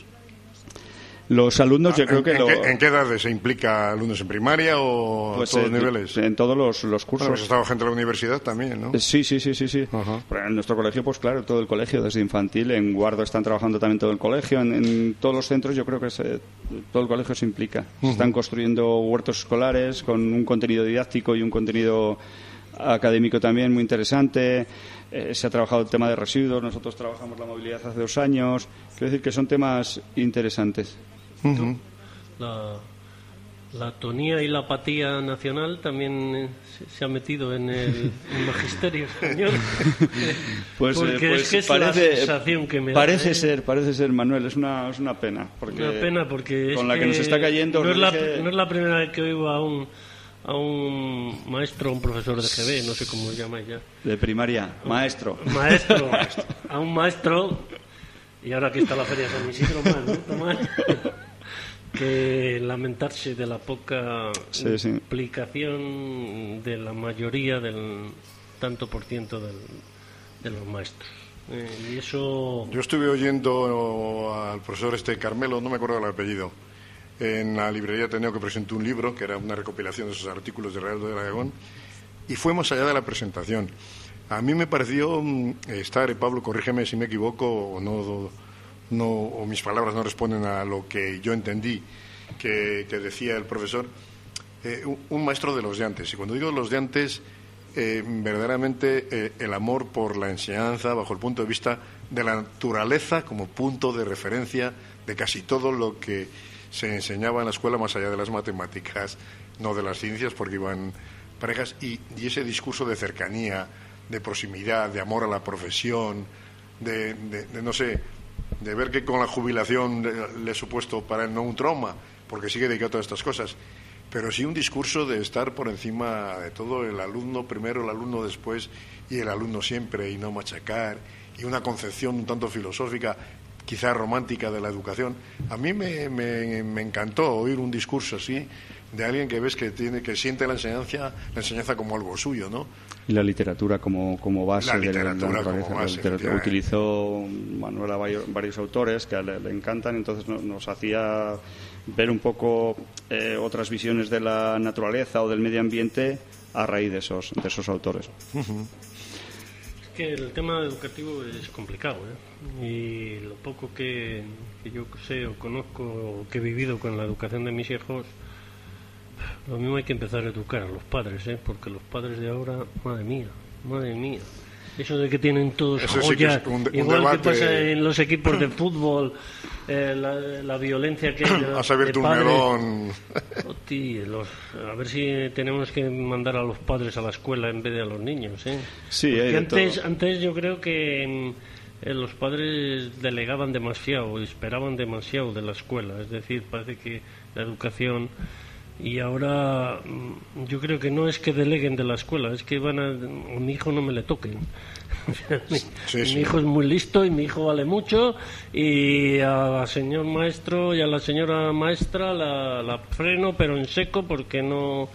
Los alumnos, yo ¿En, creo que... ¿en, lo... qué, ¿En qué edades se implica alumnos en primaria o pues todos en, los niveles? En todos los, los cursos. Bueno, pues ha estado gente de la universidad también, ¿no? Sí, sí, sí, sí. sí. Uh-huh. Pero en nuestro colegio, pues claro, todo el colegio, desde infantil. En Guardo están trabajando también todo el colegio. En, en todos los centros yo creo que se, todo el colegio se implica. Uh-huh. Están construyendo huertos escolares con un contenido didáctico y un contenido académico también muy interesante. Eh, se ha trabajado el tema de residuos. Nosotros trabajamos la movilidad hace dos años. Quiero decir que son temas interesantes. Uh-huh. La, la tonía y la apatía nacional también eh, se, se ha metido en el, el magisterio español. Pues, porque eh, pues es que es parece, la sensación que me parece da. ¿eh? ser, parece ser, Manuel, es una, es una pena. Porque una pena porque con es la que, que nos está cayendo. No es, la, dije... no es la primera vez que oigo a un a un maestro, un profesor de G B, no sé cómo os llamáis ya. De primaria, maestro. Maestro, a un maestro, y ahora que está la Feria de San Isidro más, ¿no? Tomás, que lamentarse de la poca sí, sí. implicación de la mayoría del tanto por ciento del, de los maestros. Eh, y eso... Yo estuve oyendo al profesor este Carmelo, no me acuerdo del apellido, en la librería Ateneo, que presentó un libro que era una recopilación de esos artículos de Heraldo de Aragón, y fue más allá de la presentación. A mí me pareció estar, Pablo, corrígeme si me equivoco o no, no o mis palabras no responden a lo que yo entendí que, que decía el profesor, eh, un, un maestro de los de antes. Y cuando digo los de antes, eh, verdaderamente eh, el amor por la enseñanza bajo el punto de vista de la naturaleza como punto de referencia de casi todo lo que se enseñaba en la escuela, más allá de las matemáticas, no de las ciencias, porque iban parejas, y, y ese discurso de cercanía, de proximidad, de amor a la profesión, de, de, de no sé, de ver que con la jubilación le, le he supuesto para él no un trauma, porque sigue dedicado a todas estas cosas, pero sí un discurso de estar por encima de todo, el alumno primero, el alumno después y el alumno siempre, y no machacar, y una concepción un tanto filosófica quizá romántica de la educación. A mí me, me, me encantó oír un discurso así de alguien que ves que tiene que siente la enseñanza la enseñanza como algo suyo, ¿no? Y la literatura como, como base la de la, literatura de la, como base, la literatura. Utilizó Manuel a varios, varios autores que le, le encantan, entonces nos, nos hacía ver un poco eh, otras visiones de la naturaleza o del medio ambiente a raíz de esos, de esos autores. Uh-huh. Es que el tema educativo es complicado, ¿eh? Y lo poco que, que yo sé o conozco o que he vivido con la educación de mis hijos, lo mismo hay que empezar a educar a los padres, ¿eh? Porque los padres de ahora, madre mía, madre mía, eso de que tienen todos eso joyas, sí que es un, un igual debate... que pasa en los equipos de fútbol, eh, la, la violencia que hay de, has abierto de un padres. melón. Oh, tío, los, a ver si tenemos que mandar a los padres a la escuela en vez de a los niños, ¿eh? Sí, Porque hay de antes, todo. antes yo creo que eh, los padres delegaban demasiado, esperaban demasiado de la escuela, es decir, parece que la educación... Y ahora yo creo que no es que deleguen de la escuela, es que van a... A mi hijo no me le toquen. mi, sí, sí. mi hijo es muy listo y mi hijo vale mucho, y al señor maestro y a la señora maestra la, la freno, pero en seco, porque no...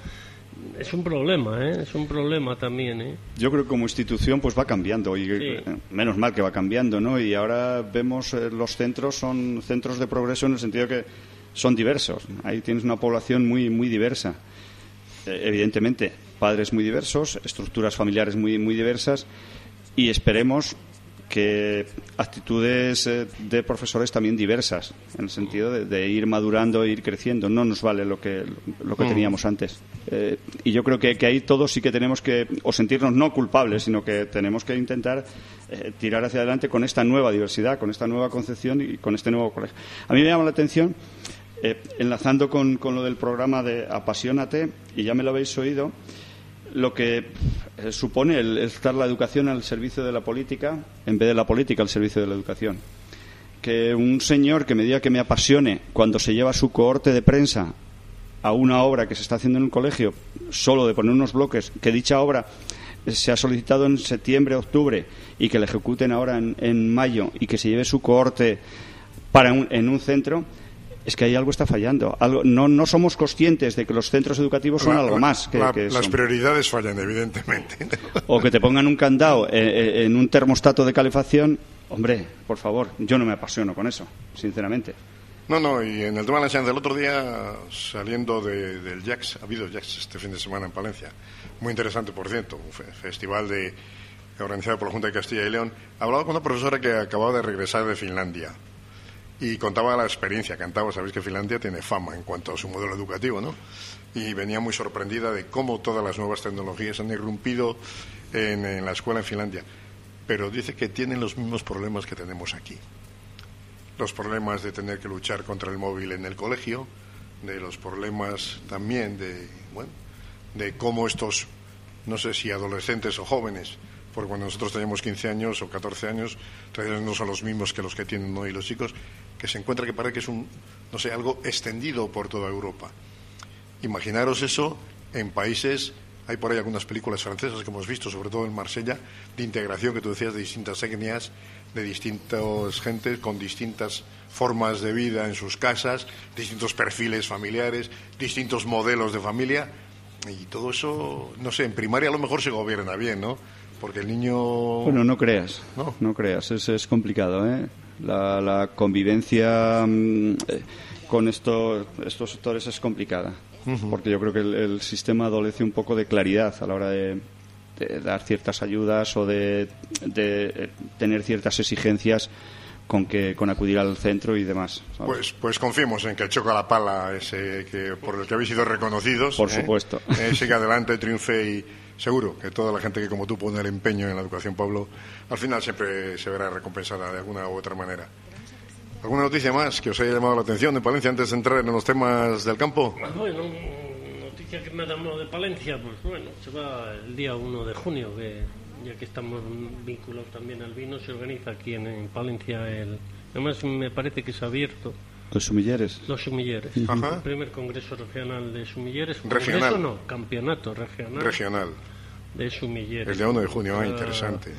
Es un problema, ¿eh? Es un problema también, ¿eh? Yo creo que como institución pues va cambiando y Sí. eh, menos mal que va cambiando, ¿no? Y ahora vemos eh, los centros son centros de progreso en el sentido que son diversos. Ahí tienes una población muy muy diversa. Eh, evidentemente, padres muy diversos, estructuras familiares muy muy diversas, y esperemos que actitudes eh, de profesores también diversas, en el sentido de, de ir madurando e ir creciendo. No nos vale lo que lo que Mm. teníamos antes. Eh, y yo creo que, que ahí todos sí que tenemos que, o sentirnos no culpables, sino que tenemos que intentar eh, tirar hacia adelante con esta nueva diversidad, con esta nueva concepción y con este nuevo colegio. A mí me llama la atención, eh, enlazando con, con lo del programa de Apasionate, y ya me lo habéis oído, lo que eh, supone el estar la educación al servicio de la política en vez de la política al servicio de la educación. Que un señor que me diga que me apasione cuando se lleva su cohorte de prensa a una obra que se está haciendo en un colegio, solo de poner unos bloques, que dicha obra se ha solicitado en septiembre, octubre, y que la ejecuten ahora en, en mayo, y que se lleve su cohorte para un, en un centro, es que ahí algo está fallando. Algo, no, no somos conscientes de que los centros educativos son La- algo la- más que, la- que eso. las prioridades fallan, evidentemente. O que te pongan un candado eh, eh, en un termostato de calefacción. Hombre, por favor, yo no me apasiono con eso, sinceramente. No, no, y en el tema de la enseñanza, el otro día, saliendo de, del Jax, ha habido Jax este fin de semana en Palencia, muy interesante, por cierto, un fe- festival de, organizado por la Junta de Castilla y León. Hablaba con una profesora que acababa de regresar de Finlandia y contaba la experiencia, cantaba, sabéis que Finlandia tiene fama en cuanto a su modelo educativo, ¿no? Y venía muy sorprendida de cómo todas las nuevas tecnologías han irrumpido en, en la escuela en Finlandia. Pero dice que tienen los mismos problemas que tenemos aquí. Los problemas de tener que luchar contra el móvil en el colegio, de los problemas también de, bueno, de cómo estos, no sé si adolescentes o jóvenes, porque cuando nosotros teníamos quince años o catorce años, todavía no son los mismos que los que tienen hoy los chicos, que se encuentra que parece que es un, no sé, algo extendido por toda Europa. Imaginaros eso en países, hay por ahí algunas películas francesas que hemos visto, sobre todo en Marsella, de integración que tú decías, de distintas etnias, de distintas gentes con distintas formas de vida en sus casas, distintos perfiles familiares, distintos modelos de familia, y todo eso, no sé, en primaria a lo mejor se gobierna bien, ¿no? Porque el niño... Bueno, no creas, no, no creas, es, es complicado, ¿eh? La, la convivencia mmm, eh, con esto, estos sectores es complicada, uh-huh. Porque yo creo que el, el sistema adolece un poco de claridad a la hora de, de dar ciertas ayudas o de, de eh, tener ciertas exigencias con que con acudir al centro y demás, ¿sabes? Pues, pues confiemos en que el choca la pala ese que por el que habéis sido reconocidos, por ¿eh? supuesto, eh, siga adelante, triunfe, y seguro que toda la gente que como tú pone el empeño en la educación, Pablo, al final siempre se verá recompensada de alguna u otra manera. ¿Alguna noticia más que os haya llamado la atención de Palencia antes de entrar en los temas del campo? Bueno, noticia que me ha llamado de Palencia, pues bueno, se va el día uno de junio, que ya que estamos vinculados también al vino, se organiza aquí en, en Palencia el... Además me parece que se ha abierto... Los sumilleres. Los sumilleres. Ajá. El primer congreso regional de sumilleres. Regional. Congreso no, campeonato regional. Regional. De sumilleres. El día uno de junio, ah, interesante.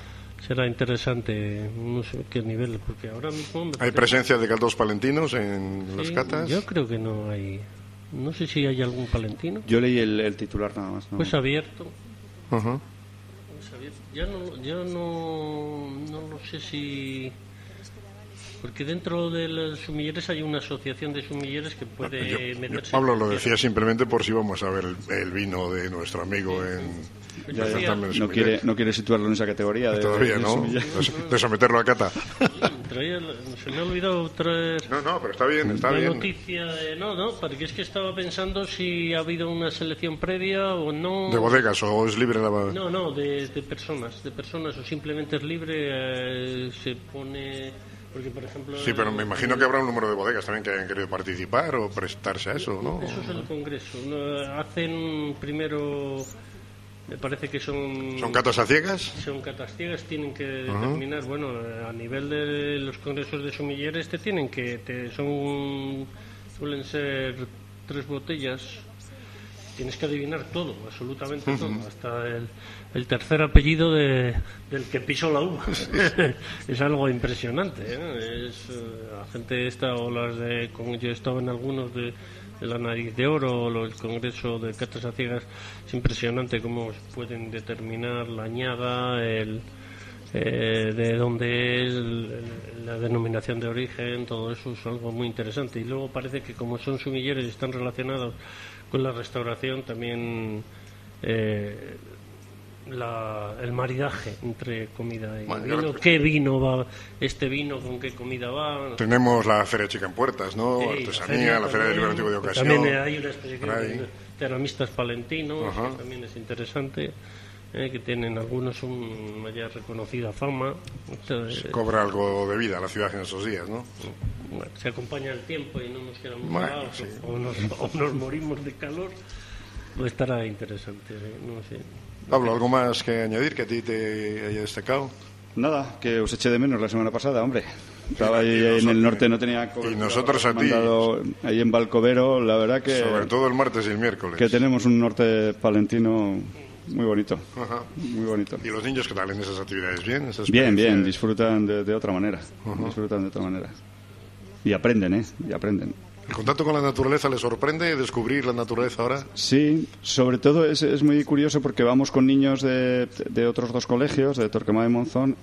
será interesante, no sé qué nivel, porque ahora mismo... ¿Hay presencia de caldos palentinos en sí, las catas? Yo creo que no hay... No sé si hay algún palentino. Yo leí el, el titular nada más. ¿no? Pues abierto. Uh-huh. Pues abierto. Ya no, ya no, no lo sé si... Porque dentro de los sumilleres hay una asociación de sumilleres que puede yo, meterse... Yo, Pablo lo decía simplemente por si vamos a ver el, el vino de nuestro amigo en... Ya, ya, no, quiere, no quiere situarlo en esa categoría. De, Todavía, de ¿no? De, de someterlo a cata. Traía, se me ha olvidado traer... No, no, pero está bien, está la bien. noticia de... No, no, porque es que estaba pensando si ha habido una selección previa o no... ¿De bodegas o es libre la...? No, no, de, de personas, de personas, o simplemente es libre, eh, se pone... Porque, por ejemplo... Sí, pero me imagino que habrá un número de bodegas también que hayan querido participar o prestarse a eso, ¿no? Eso es el Congreso. No, hacen primero... Me parece que son... ¿Son catas a ciegas? Son catas ciegas, tienen que determinar, uh-huh. bueno, a nivel de los congresos de sumilleres te tienen que... Te, son suelen ser tres botellas, tienes que adivinar todo, absolutamente uh-huh. todo, hasta el, el tercer apellido de, del que pisó la uva. Es algo impresionante, ¿eh? Es, la gente esta, o las de... Yo he estado en algunos de... la nariz de oro o el congreso de catas a ciegas. Es impresionante cómo pueden determinar la añada, el, eh, de dónde es, el, la denominación de origen, todo eso es algo muy interesante. Y luego parece que como son sumilleres y están relacionados con la restauración, también eh, la, el maridaje entre comida y bueno, vino, qué vino va, este vino con qué comida va. Tenemos la Feria Chica en Puertas, ¿no? Sí, artesanía, la Feria del Libro Antiguo de Ocasión. También hay una exposición de ceramistas palentinos, uh-huh. que también es interesante, eh, que tienen algunos una ya reconocida fama. Entonces, se cobra algo de vida a la ciudad en esos días, ¿no? Bueno, se acompaña el tiempo y no nos quedamos bueno, parados, sí. o, nos, o nos morimos de calor, pues estará interesante, ¿eh? No sé. Pablo, ¿algo más que añadir que a ti te haya destacado? Nada, que os eché de menos la semana pasada, hombre. Estaba ahí en el norte, no tenía cobertura. Y nosotros a ti. Ahí en Valcovero, la verdad que... Sobre todo el martes y el miércoles. Que tenemos un norte palentino muy bonito. Ajá. Muy bonito. ¿Y los niños qué tal en esas actividades? ¿Bien? ¿Esas bien, bien, disfrutan de, de otra manera. Uh-huh. Disfrutan de otra manera. Y aprenden, ¿eh? Y aprenden. ¿El contacto con la naturaleza les sorprende descubrir la naturaleza ahora? Sí, sobre todo es, es muy curioso porque vamos con niños de, de otros dos colegios, de Torquemada y Monzón,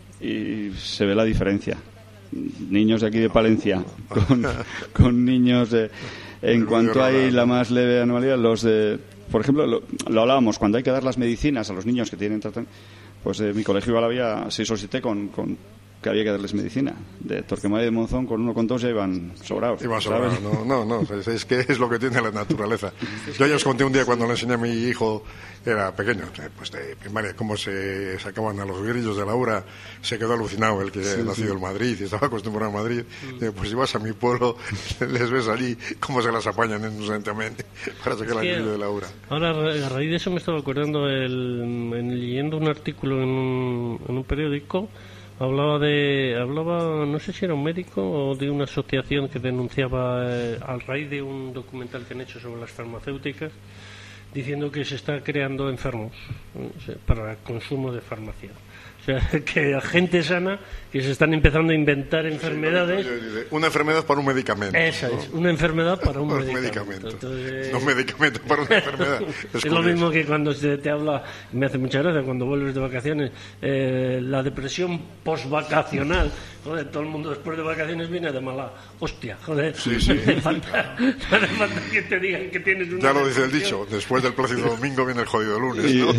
y se ve la diferencia. Niños de aquí de Palencia con, con niños de... En cuanto hay la más leve anualidad, los de... Por ejemplo, lo, lo hablábamos, cuando hay que dar las medicinas a los niños que tienen tratamiento, pues de mi colegio igual había seis o siete con... con que había que darles medicina. De Torquemada y de Monzón, con uno con dos ya iban sobrados. Iban sobrados, no, no, no, es, es que es lo que tiene la naturaleza. Yo ya os conté un día cuando le enseñé a mi hijo, era pequeño, pues de primaria, cómo se sacaban a los grillos de la ura, se quedó alucinado el que sí, ha nacido sí. en Madrid y estaba acostumbrado a Madrid. Mm. Y, pues si vas a mi pueblo, les ves allí cómo se las apañan inocentemente para sacar al grillo de la ura. Ahora, a raíz de eso me estaba acordando, el, en, leyendo un artículo en un, en un periódico. Hablaba de, hablaba, no sé si era un médico o de una asociación que denunciaba eh, a raíz de un documental que han hecho sobre las farmacéuticas, diciendo que se está creando enfermos, ¿eh? para consumo de farmacia. O sea, que a gente sana que se están empezando a inventar enfermedades. Sí, una enfermedad para un medicamento. Esa ¿no? es, una enfermedad para un medicamento. medicamento. Entonces, no medicamento para una enfermedad. Es, es lo mismo que cuando se te habla, me hace mucha gracia cuando vuelves de vacaciones, eh, la depresión postvacacional. Joder, todo el mundo después de vacaciones viene de mala hostia, joder. Sí, sí. No hace falta, no hace falta que te digan que tienes una Ya lo dice el dicho, después del plácido domingo viene el jodido lunes, ¿no?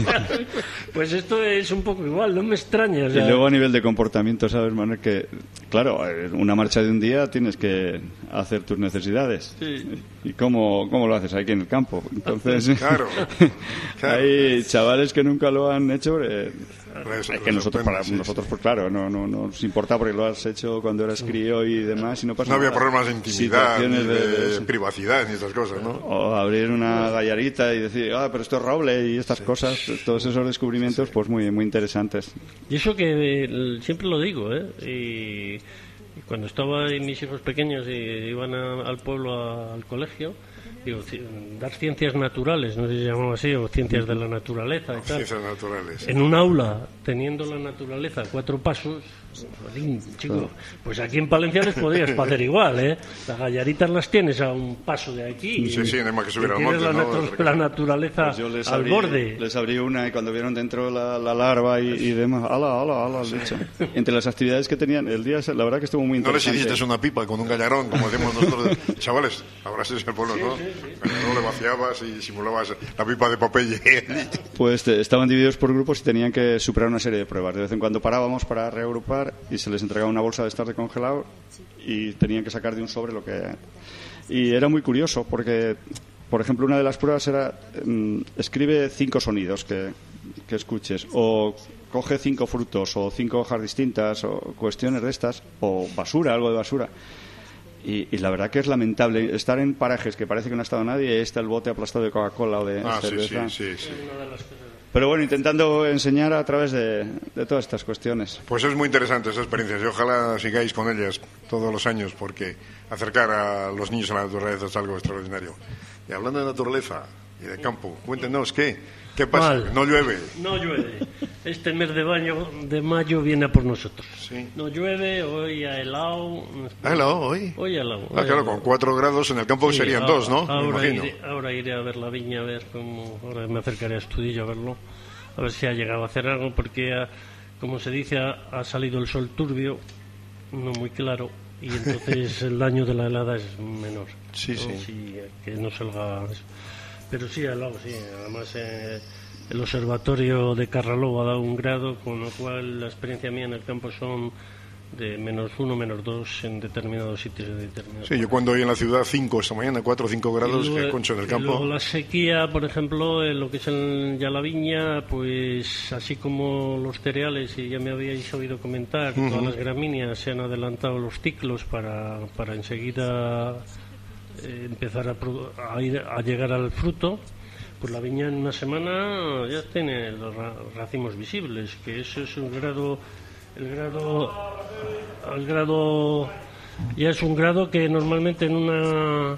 Pues esto es un poco igual, no me extraña. O sea, y luego a nivel de comportamiento, ¿sabes, Manuel? Que, claro, una marcha de un día tienes que hacer tus necesidades. Sí. ¿Y cómo, cómo lo haces aquí en el campo? Entonces, claro, claro. Hay chavales que nunca lo han hecho. Eh, Res, que nosotros, para sí, nosotros sí. pues claro, no, no, no nos importa porque lo has hecho cuando eras crío y demás. Y no pasa no había nada. problemas de intimidad, ni de, de, de privacidad, ni estas cosas, ¿no? O abrir una gallarita y decir, ah, pero esto es roble y estas sí, cosas, sí, todos esos descubrimientos, sí. pues muy, muy interesantes. Y eso que eh, siempre lo digo, ¿eh? Y, y cuando estaba mis hijos pequeños y iban a, al pueblo, a, al colegio, digo, dar ciencias naturales, no sé si se llamaba así, o ciencias de la naturaleza y tal. Ciencias naturales. En un aula, teniendo la naturaleza a cuatro pasos, chico, pues aquí en Palencia les podrías hacer igual, ¿eh? Las gallaritas las tienes a un paso de aquí. Sí, sí, no hay más que subir al monte, la, ¿no? natu la naturaleza pues yo les al abrí, borde. Les abrí una y cuando vieron dentro la, la larva y, y demás, ala, ala, ala, el bicho. Entre las actividades que tenían, el día, la verdad que estuvo muy ¿No les interesante. hiciste una pipa con un gallarón, como decimos nosotros? Chavales, ahora sí es el pueblo, ¿no? Sí, sí, sí. Pero no le vaciabas y simulabas la pipa de Popeye. Pues te, estaban divididos por grupos y tenían que superar una serie de pruebas. De vez en cuando parábamos para reagrupar y se les entregaba una bolsa de estar de congelado y tenían que sacar de un sobre lo que... Y era muy curioso porque, por ejemplo, una de las pruebas era mmm, escribe cinco sonidos que, que escuches o coge cinco frutos o cinco hojas distintas o cuestiones de estas o basura, algo de basura. Y, y la verdad que es lamentable estar en parajes que parece que no ha estado nadie y ahí está el bote aplastado de Coca-Cola o de Ah, sí, cerveza. sí, sí, sí. Pero bueno, intentando enseñar a través de, de todas estas cuestiones. Pues es muy interesante esa experiencia y ojalá sigáis con ellas todos los años porque acercar a los niños a la naturaleza es algo extraordinario. Y hablando de naturaleza y de campo, cuéntenos, ¿qué? ¿Qué pasa? Mal. ¿No llueve? No llueve. Este mes de, baño, de mayo viene a por nosotros. Sí. No llueve, hoy ha helado. ¿Ha helado hoy? Hoy ha helado. Ah, claro, con cuatro grados en el campo Sí, serían ahora, dos, ¿no? Me Ahora imagino. iré, ahora iré a ver la viña, a ver cómo. Ahora me acercaré a Estudillo a verlo. A ver si ha llegado a hacer algo, porque, ha, como se dice, ha, ha salido el sol turbio, no muy claro, y entonces el daño de la helada es menor. Sí, ¿no? sí. Sí, que no salga. Pero sí ha helado, sí. Además, eh, el observatorio de Carraló ha dado un grado, con lo cual la experiencia mía en el campo son de menos uno, menos dos en determinados sitios de determinados. Sí, yo cuando hoy en la ciudad cinco esta mañana, cuatro o cinco grados, Y luego- que concho en el y campo. luego la sequía, por ejemplo, en lo que es el, ya la viña, pues así como los cereales, y ya me habíais oído comentar, todas las gramíneas se han adelantado los ciclos para, para enseguida eh, empezar a, produ- a, ir, a llegar al fruto. Pues la viña en una semana ya tiene los ra- racimos visibles, que eso es un grado, el grado, el grado, ya es un grado que normalmente en una,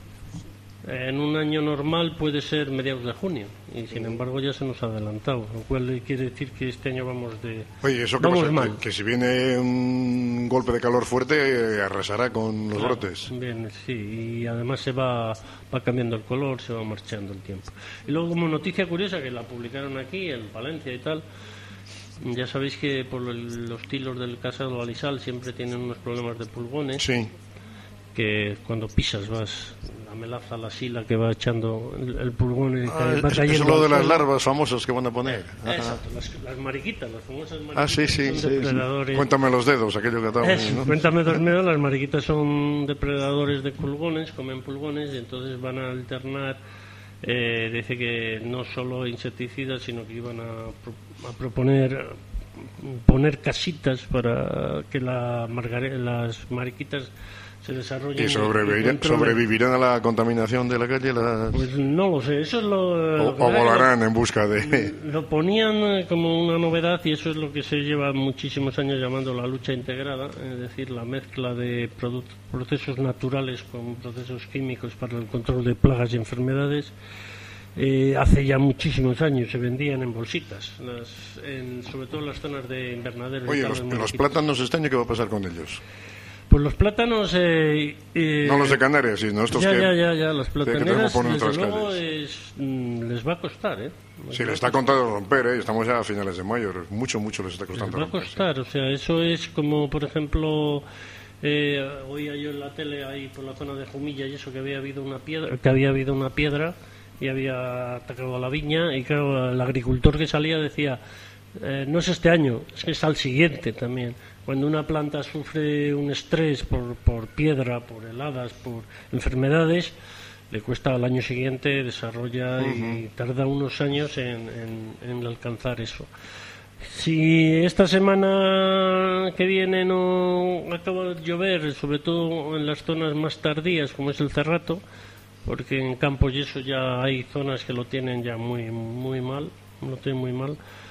en un año normal puede ser mediados de junio, y sin embargo ya se nos ha adelantado, lo cual quiere decir que este año vamos de, Oye, ¿eso qué vamos pasa? mal. Que, que si viene un golpe de calor fuerte, eh, arrasará con los Claro, brotes. bien, sí, y además se va, va cambiando el color, se va marchando el tiempo. Y luego, como noticia curiosa, que la publicaron aquí, en Palencia y tal, ya sabéis que por el- los tilos del Casado Alisal siempre tienen unos problemas de pulgones, Sí. que cuando pisas vas, la melaza, la sila que va echando el, el pulgón y Ah, cae- va es- cayendo eso es lo al de las suelo. larvas famosas que van a poner. Ajá. Exacto, las, las mariquitas, las famosas mariquitas. Ah, sí, sí, son sí, sí. depredadores. Cuéntame los dedos, aquello que estábamos, Eso, ¿no? Cuéntame dormido, las mariquitas son depredadores de pulgones, comen pulgones y entonces van a alternar. Eh, dice que no solo insecticidas, sino que iban a, pro- a proponer poner casitas para que la margare- las mariquitas se desarrollen. ¿Y sobrevivirán, controlen. sobrevivirán a la contaminación de la calle? Las... Pues no lo sé, eso es lo. o, lo que o da- volarán en busca de...? Lo ponían eh, como una novedad y eso es lo que se lleva muchísimos años llamando la lucha integrada, es decir, la mezcla de produ- procesos naturales con procesos químicos para el control de plagas y enfermedades. Eh, hace ya muchísimos años se vendían en bolsitas, las, en, sobre todo en las zonas de invernaderos. y Oye, tal, los, en los mariquitas. plátanos este año, ¿qué va a pasar con ellos? Pues los plátanos. Eh, eh, No los de Canarias, sino estos ya, que... ya, ya, ya, las que tenemos plataneras, por desde nuestras luego, calles. es, mm, les va a costar, ¿eh? Les Sí, va le a está contando romper, ¿eh? Estamos ya a finales de mayo. Mucho, mucho les está Les costando va a romper. costar, o sea, eso es como, por ejemplo, eh, oía yo en la tele ahí por la zona de Jumilla y eso que había habido una piedra, que había habido una piedra y había atacado a la viña y claro, el agricultor que salía decía, eh, no es este año, es que es al siguiente también. Cuando una planta sufre un estrés por, por piedra, por heladas, por enfermedades, le cuesta al año siguiente, desarrolla y tarda unos años en, en, en alcanzar eso. Si esta semana que viene no acaba de llover, sobre todo en las zonas más tardías, como es el Cerrato, porque en Campos y eso ya hay zonas que lo tienen ya muy muy mal, lo tienen muy mal.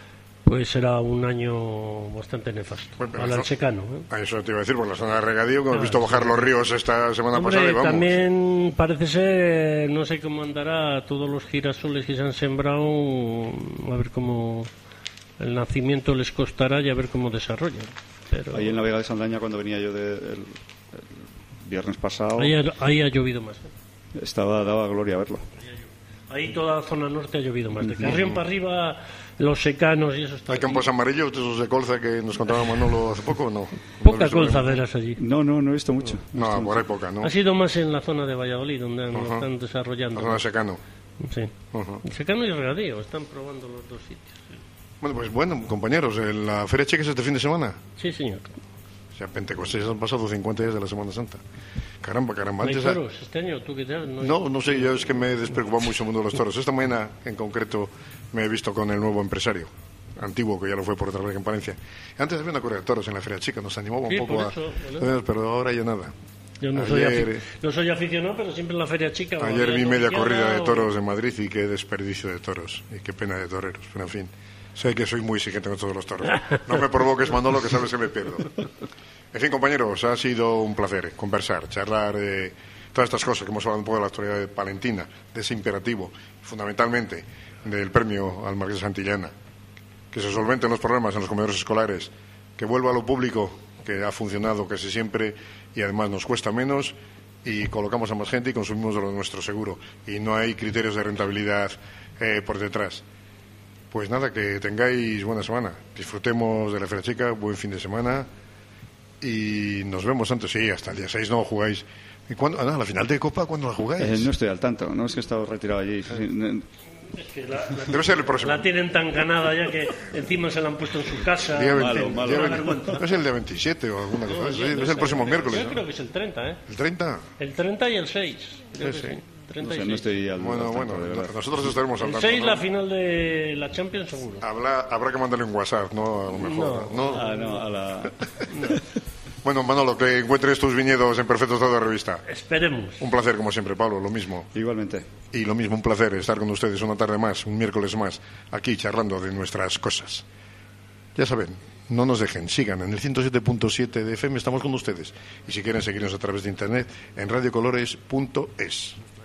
Pues será un año bastante nefasto Bueno, pero al eso- secano. ¿eh? Eso te iba a decir, por la zona de regadío, que hemos Ah, visto bajar sí. los ríos esta semana Hombre, pasada y vamos. también parece ser, no sé cómo andará todos los girasoles que se han sembrado, a ver cómo el nacimiento les costará y a ver cómo desarrollan. Pero Ahí en la Vega de Saldaña, cuando venía yo de- el, el viernes pasado, ahí ha, ahí ha llovido más. ¿eh? estaba daba gloria verlo. Ahí toda la zona norte ha llovido más. De Carrión para arriba, los secanos y eso está. ¿Hay campos amarillos, esos de colza que nos contaba Manolo hace poco o no? Poca No, colza verás allí. No, no, no he visto mucho. No, por ahí poca, ¿no? Ha sido más en la zona de Valladolid, donde lo Ajá. están La desarrollando. zona de secano. Sí. Ajá. Secano y regadío, están probando los dos sitios. Bueno, pues bueno, compañeros, ¿en la Feria Checa es este fin de semana? Sí, señor. O sea, Pentecostés han pasado cincuenta días de la Semana Santa. Caramba, caramba. ¿No hay Antes, toros este año? ¿Tú qué tal? No, hay- no, no sé, yo es que me he despreocupado mucho el mundo de los toros. Esta mañana, en concreto, me he visto con el nuevo empresario, antiguo, que ya lo fue por otra vez en Palencia. Antes había una corrida de toros en la Feria Chica, nos animaba un Sí, poco por a... eso, por eso. Pero ahora ya nada. Yo no, soy Ayer, afi- no soy aficionado, pero siempre en la feria chica. o Ayer vi había media noviciada corrida de o- toros de Madrid y qué desperdicio de toros. Y qué pena de toreros. Pero en fin, sé que soy muy exigente con todos los toros. No me provoques, Manolo, que sabes que me pierdo. En fin, compañeros, ha sido un placer conversar, charlar de todas estas cosas que hemos hablado un poco de la actualidad de Palentina, de ese imperativo, fundamentalmente del premio al Marqués de Santillana. Que se solventen los problemas en los comedores escolares, que vuelva a lo público, que ha funcionado casi siempre y además nos cuesta menos, y colocamos a más gente y consumimos de lo nuestro seguro. Y no hay criterios de rentabilidad eh, por detrás. Pues nada, que tengáis buena semana. Disfrutemos de la Feria Chica, buen fin de semana y nos vemos antes. Sí, hasta el día seis no jugáis. ¿Y cuándo? Ah, la final de Copa, ¿cuándo la jugáis? Eh, no estoy al tanto, no es que he estado retirado allí. Sí, sí, Es que la, la- Debe ser el próximo. la tienen tan ganada ya que encima se la han puesto en su casa. Día malo, veinte, malo. día Una veinte. vergüenza. ¿No es el día veintisiete o alguna cosa? No, así? yo no es sé. el próximo miércoles, Yo ¿no? creo que es el treinta, ¿eh? ¿El treinta? El treinta y el seis. Creo Sí, que sí. sí. no treinta y sé, no seis. estoy al, Bueno, al tanto, bueno, de verdad. nosotros estaremos al El tanto. seis ¿no? la final de la Champions seguro. Habla- habrá que mandarle un WhatsApp, ¿no? A lo mejor. ¿no? Ah, no, a la... Bueno, Manolo, que encuentres tus viñedos en perfecto estado de revista. Esperemos. Un placer, como siempre, Pablo, lo mismo. Igualmente. Y lo mismo, un placer estar con ustedes una tarde más, un miércoles más, aquí charlando de nuestras cosas. Ya saben, no nos dejen, sigan en el ciento siete punto siete de F M, estamos con ustedes. Y si quieren seguirnos a través de internet, en radiocolores punto es.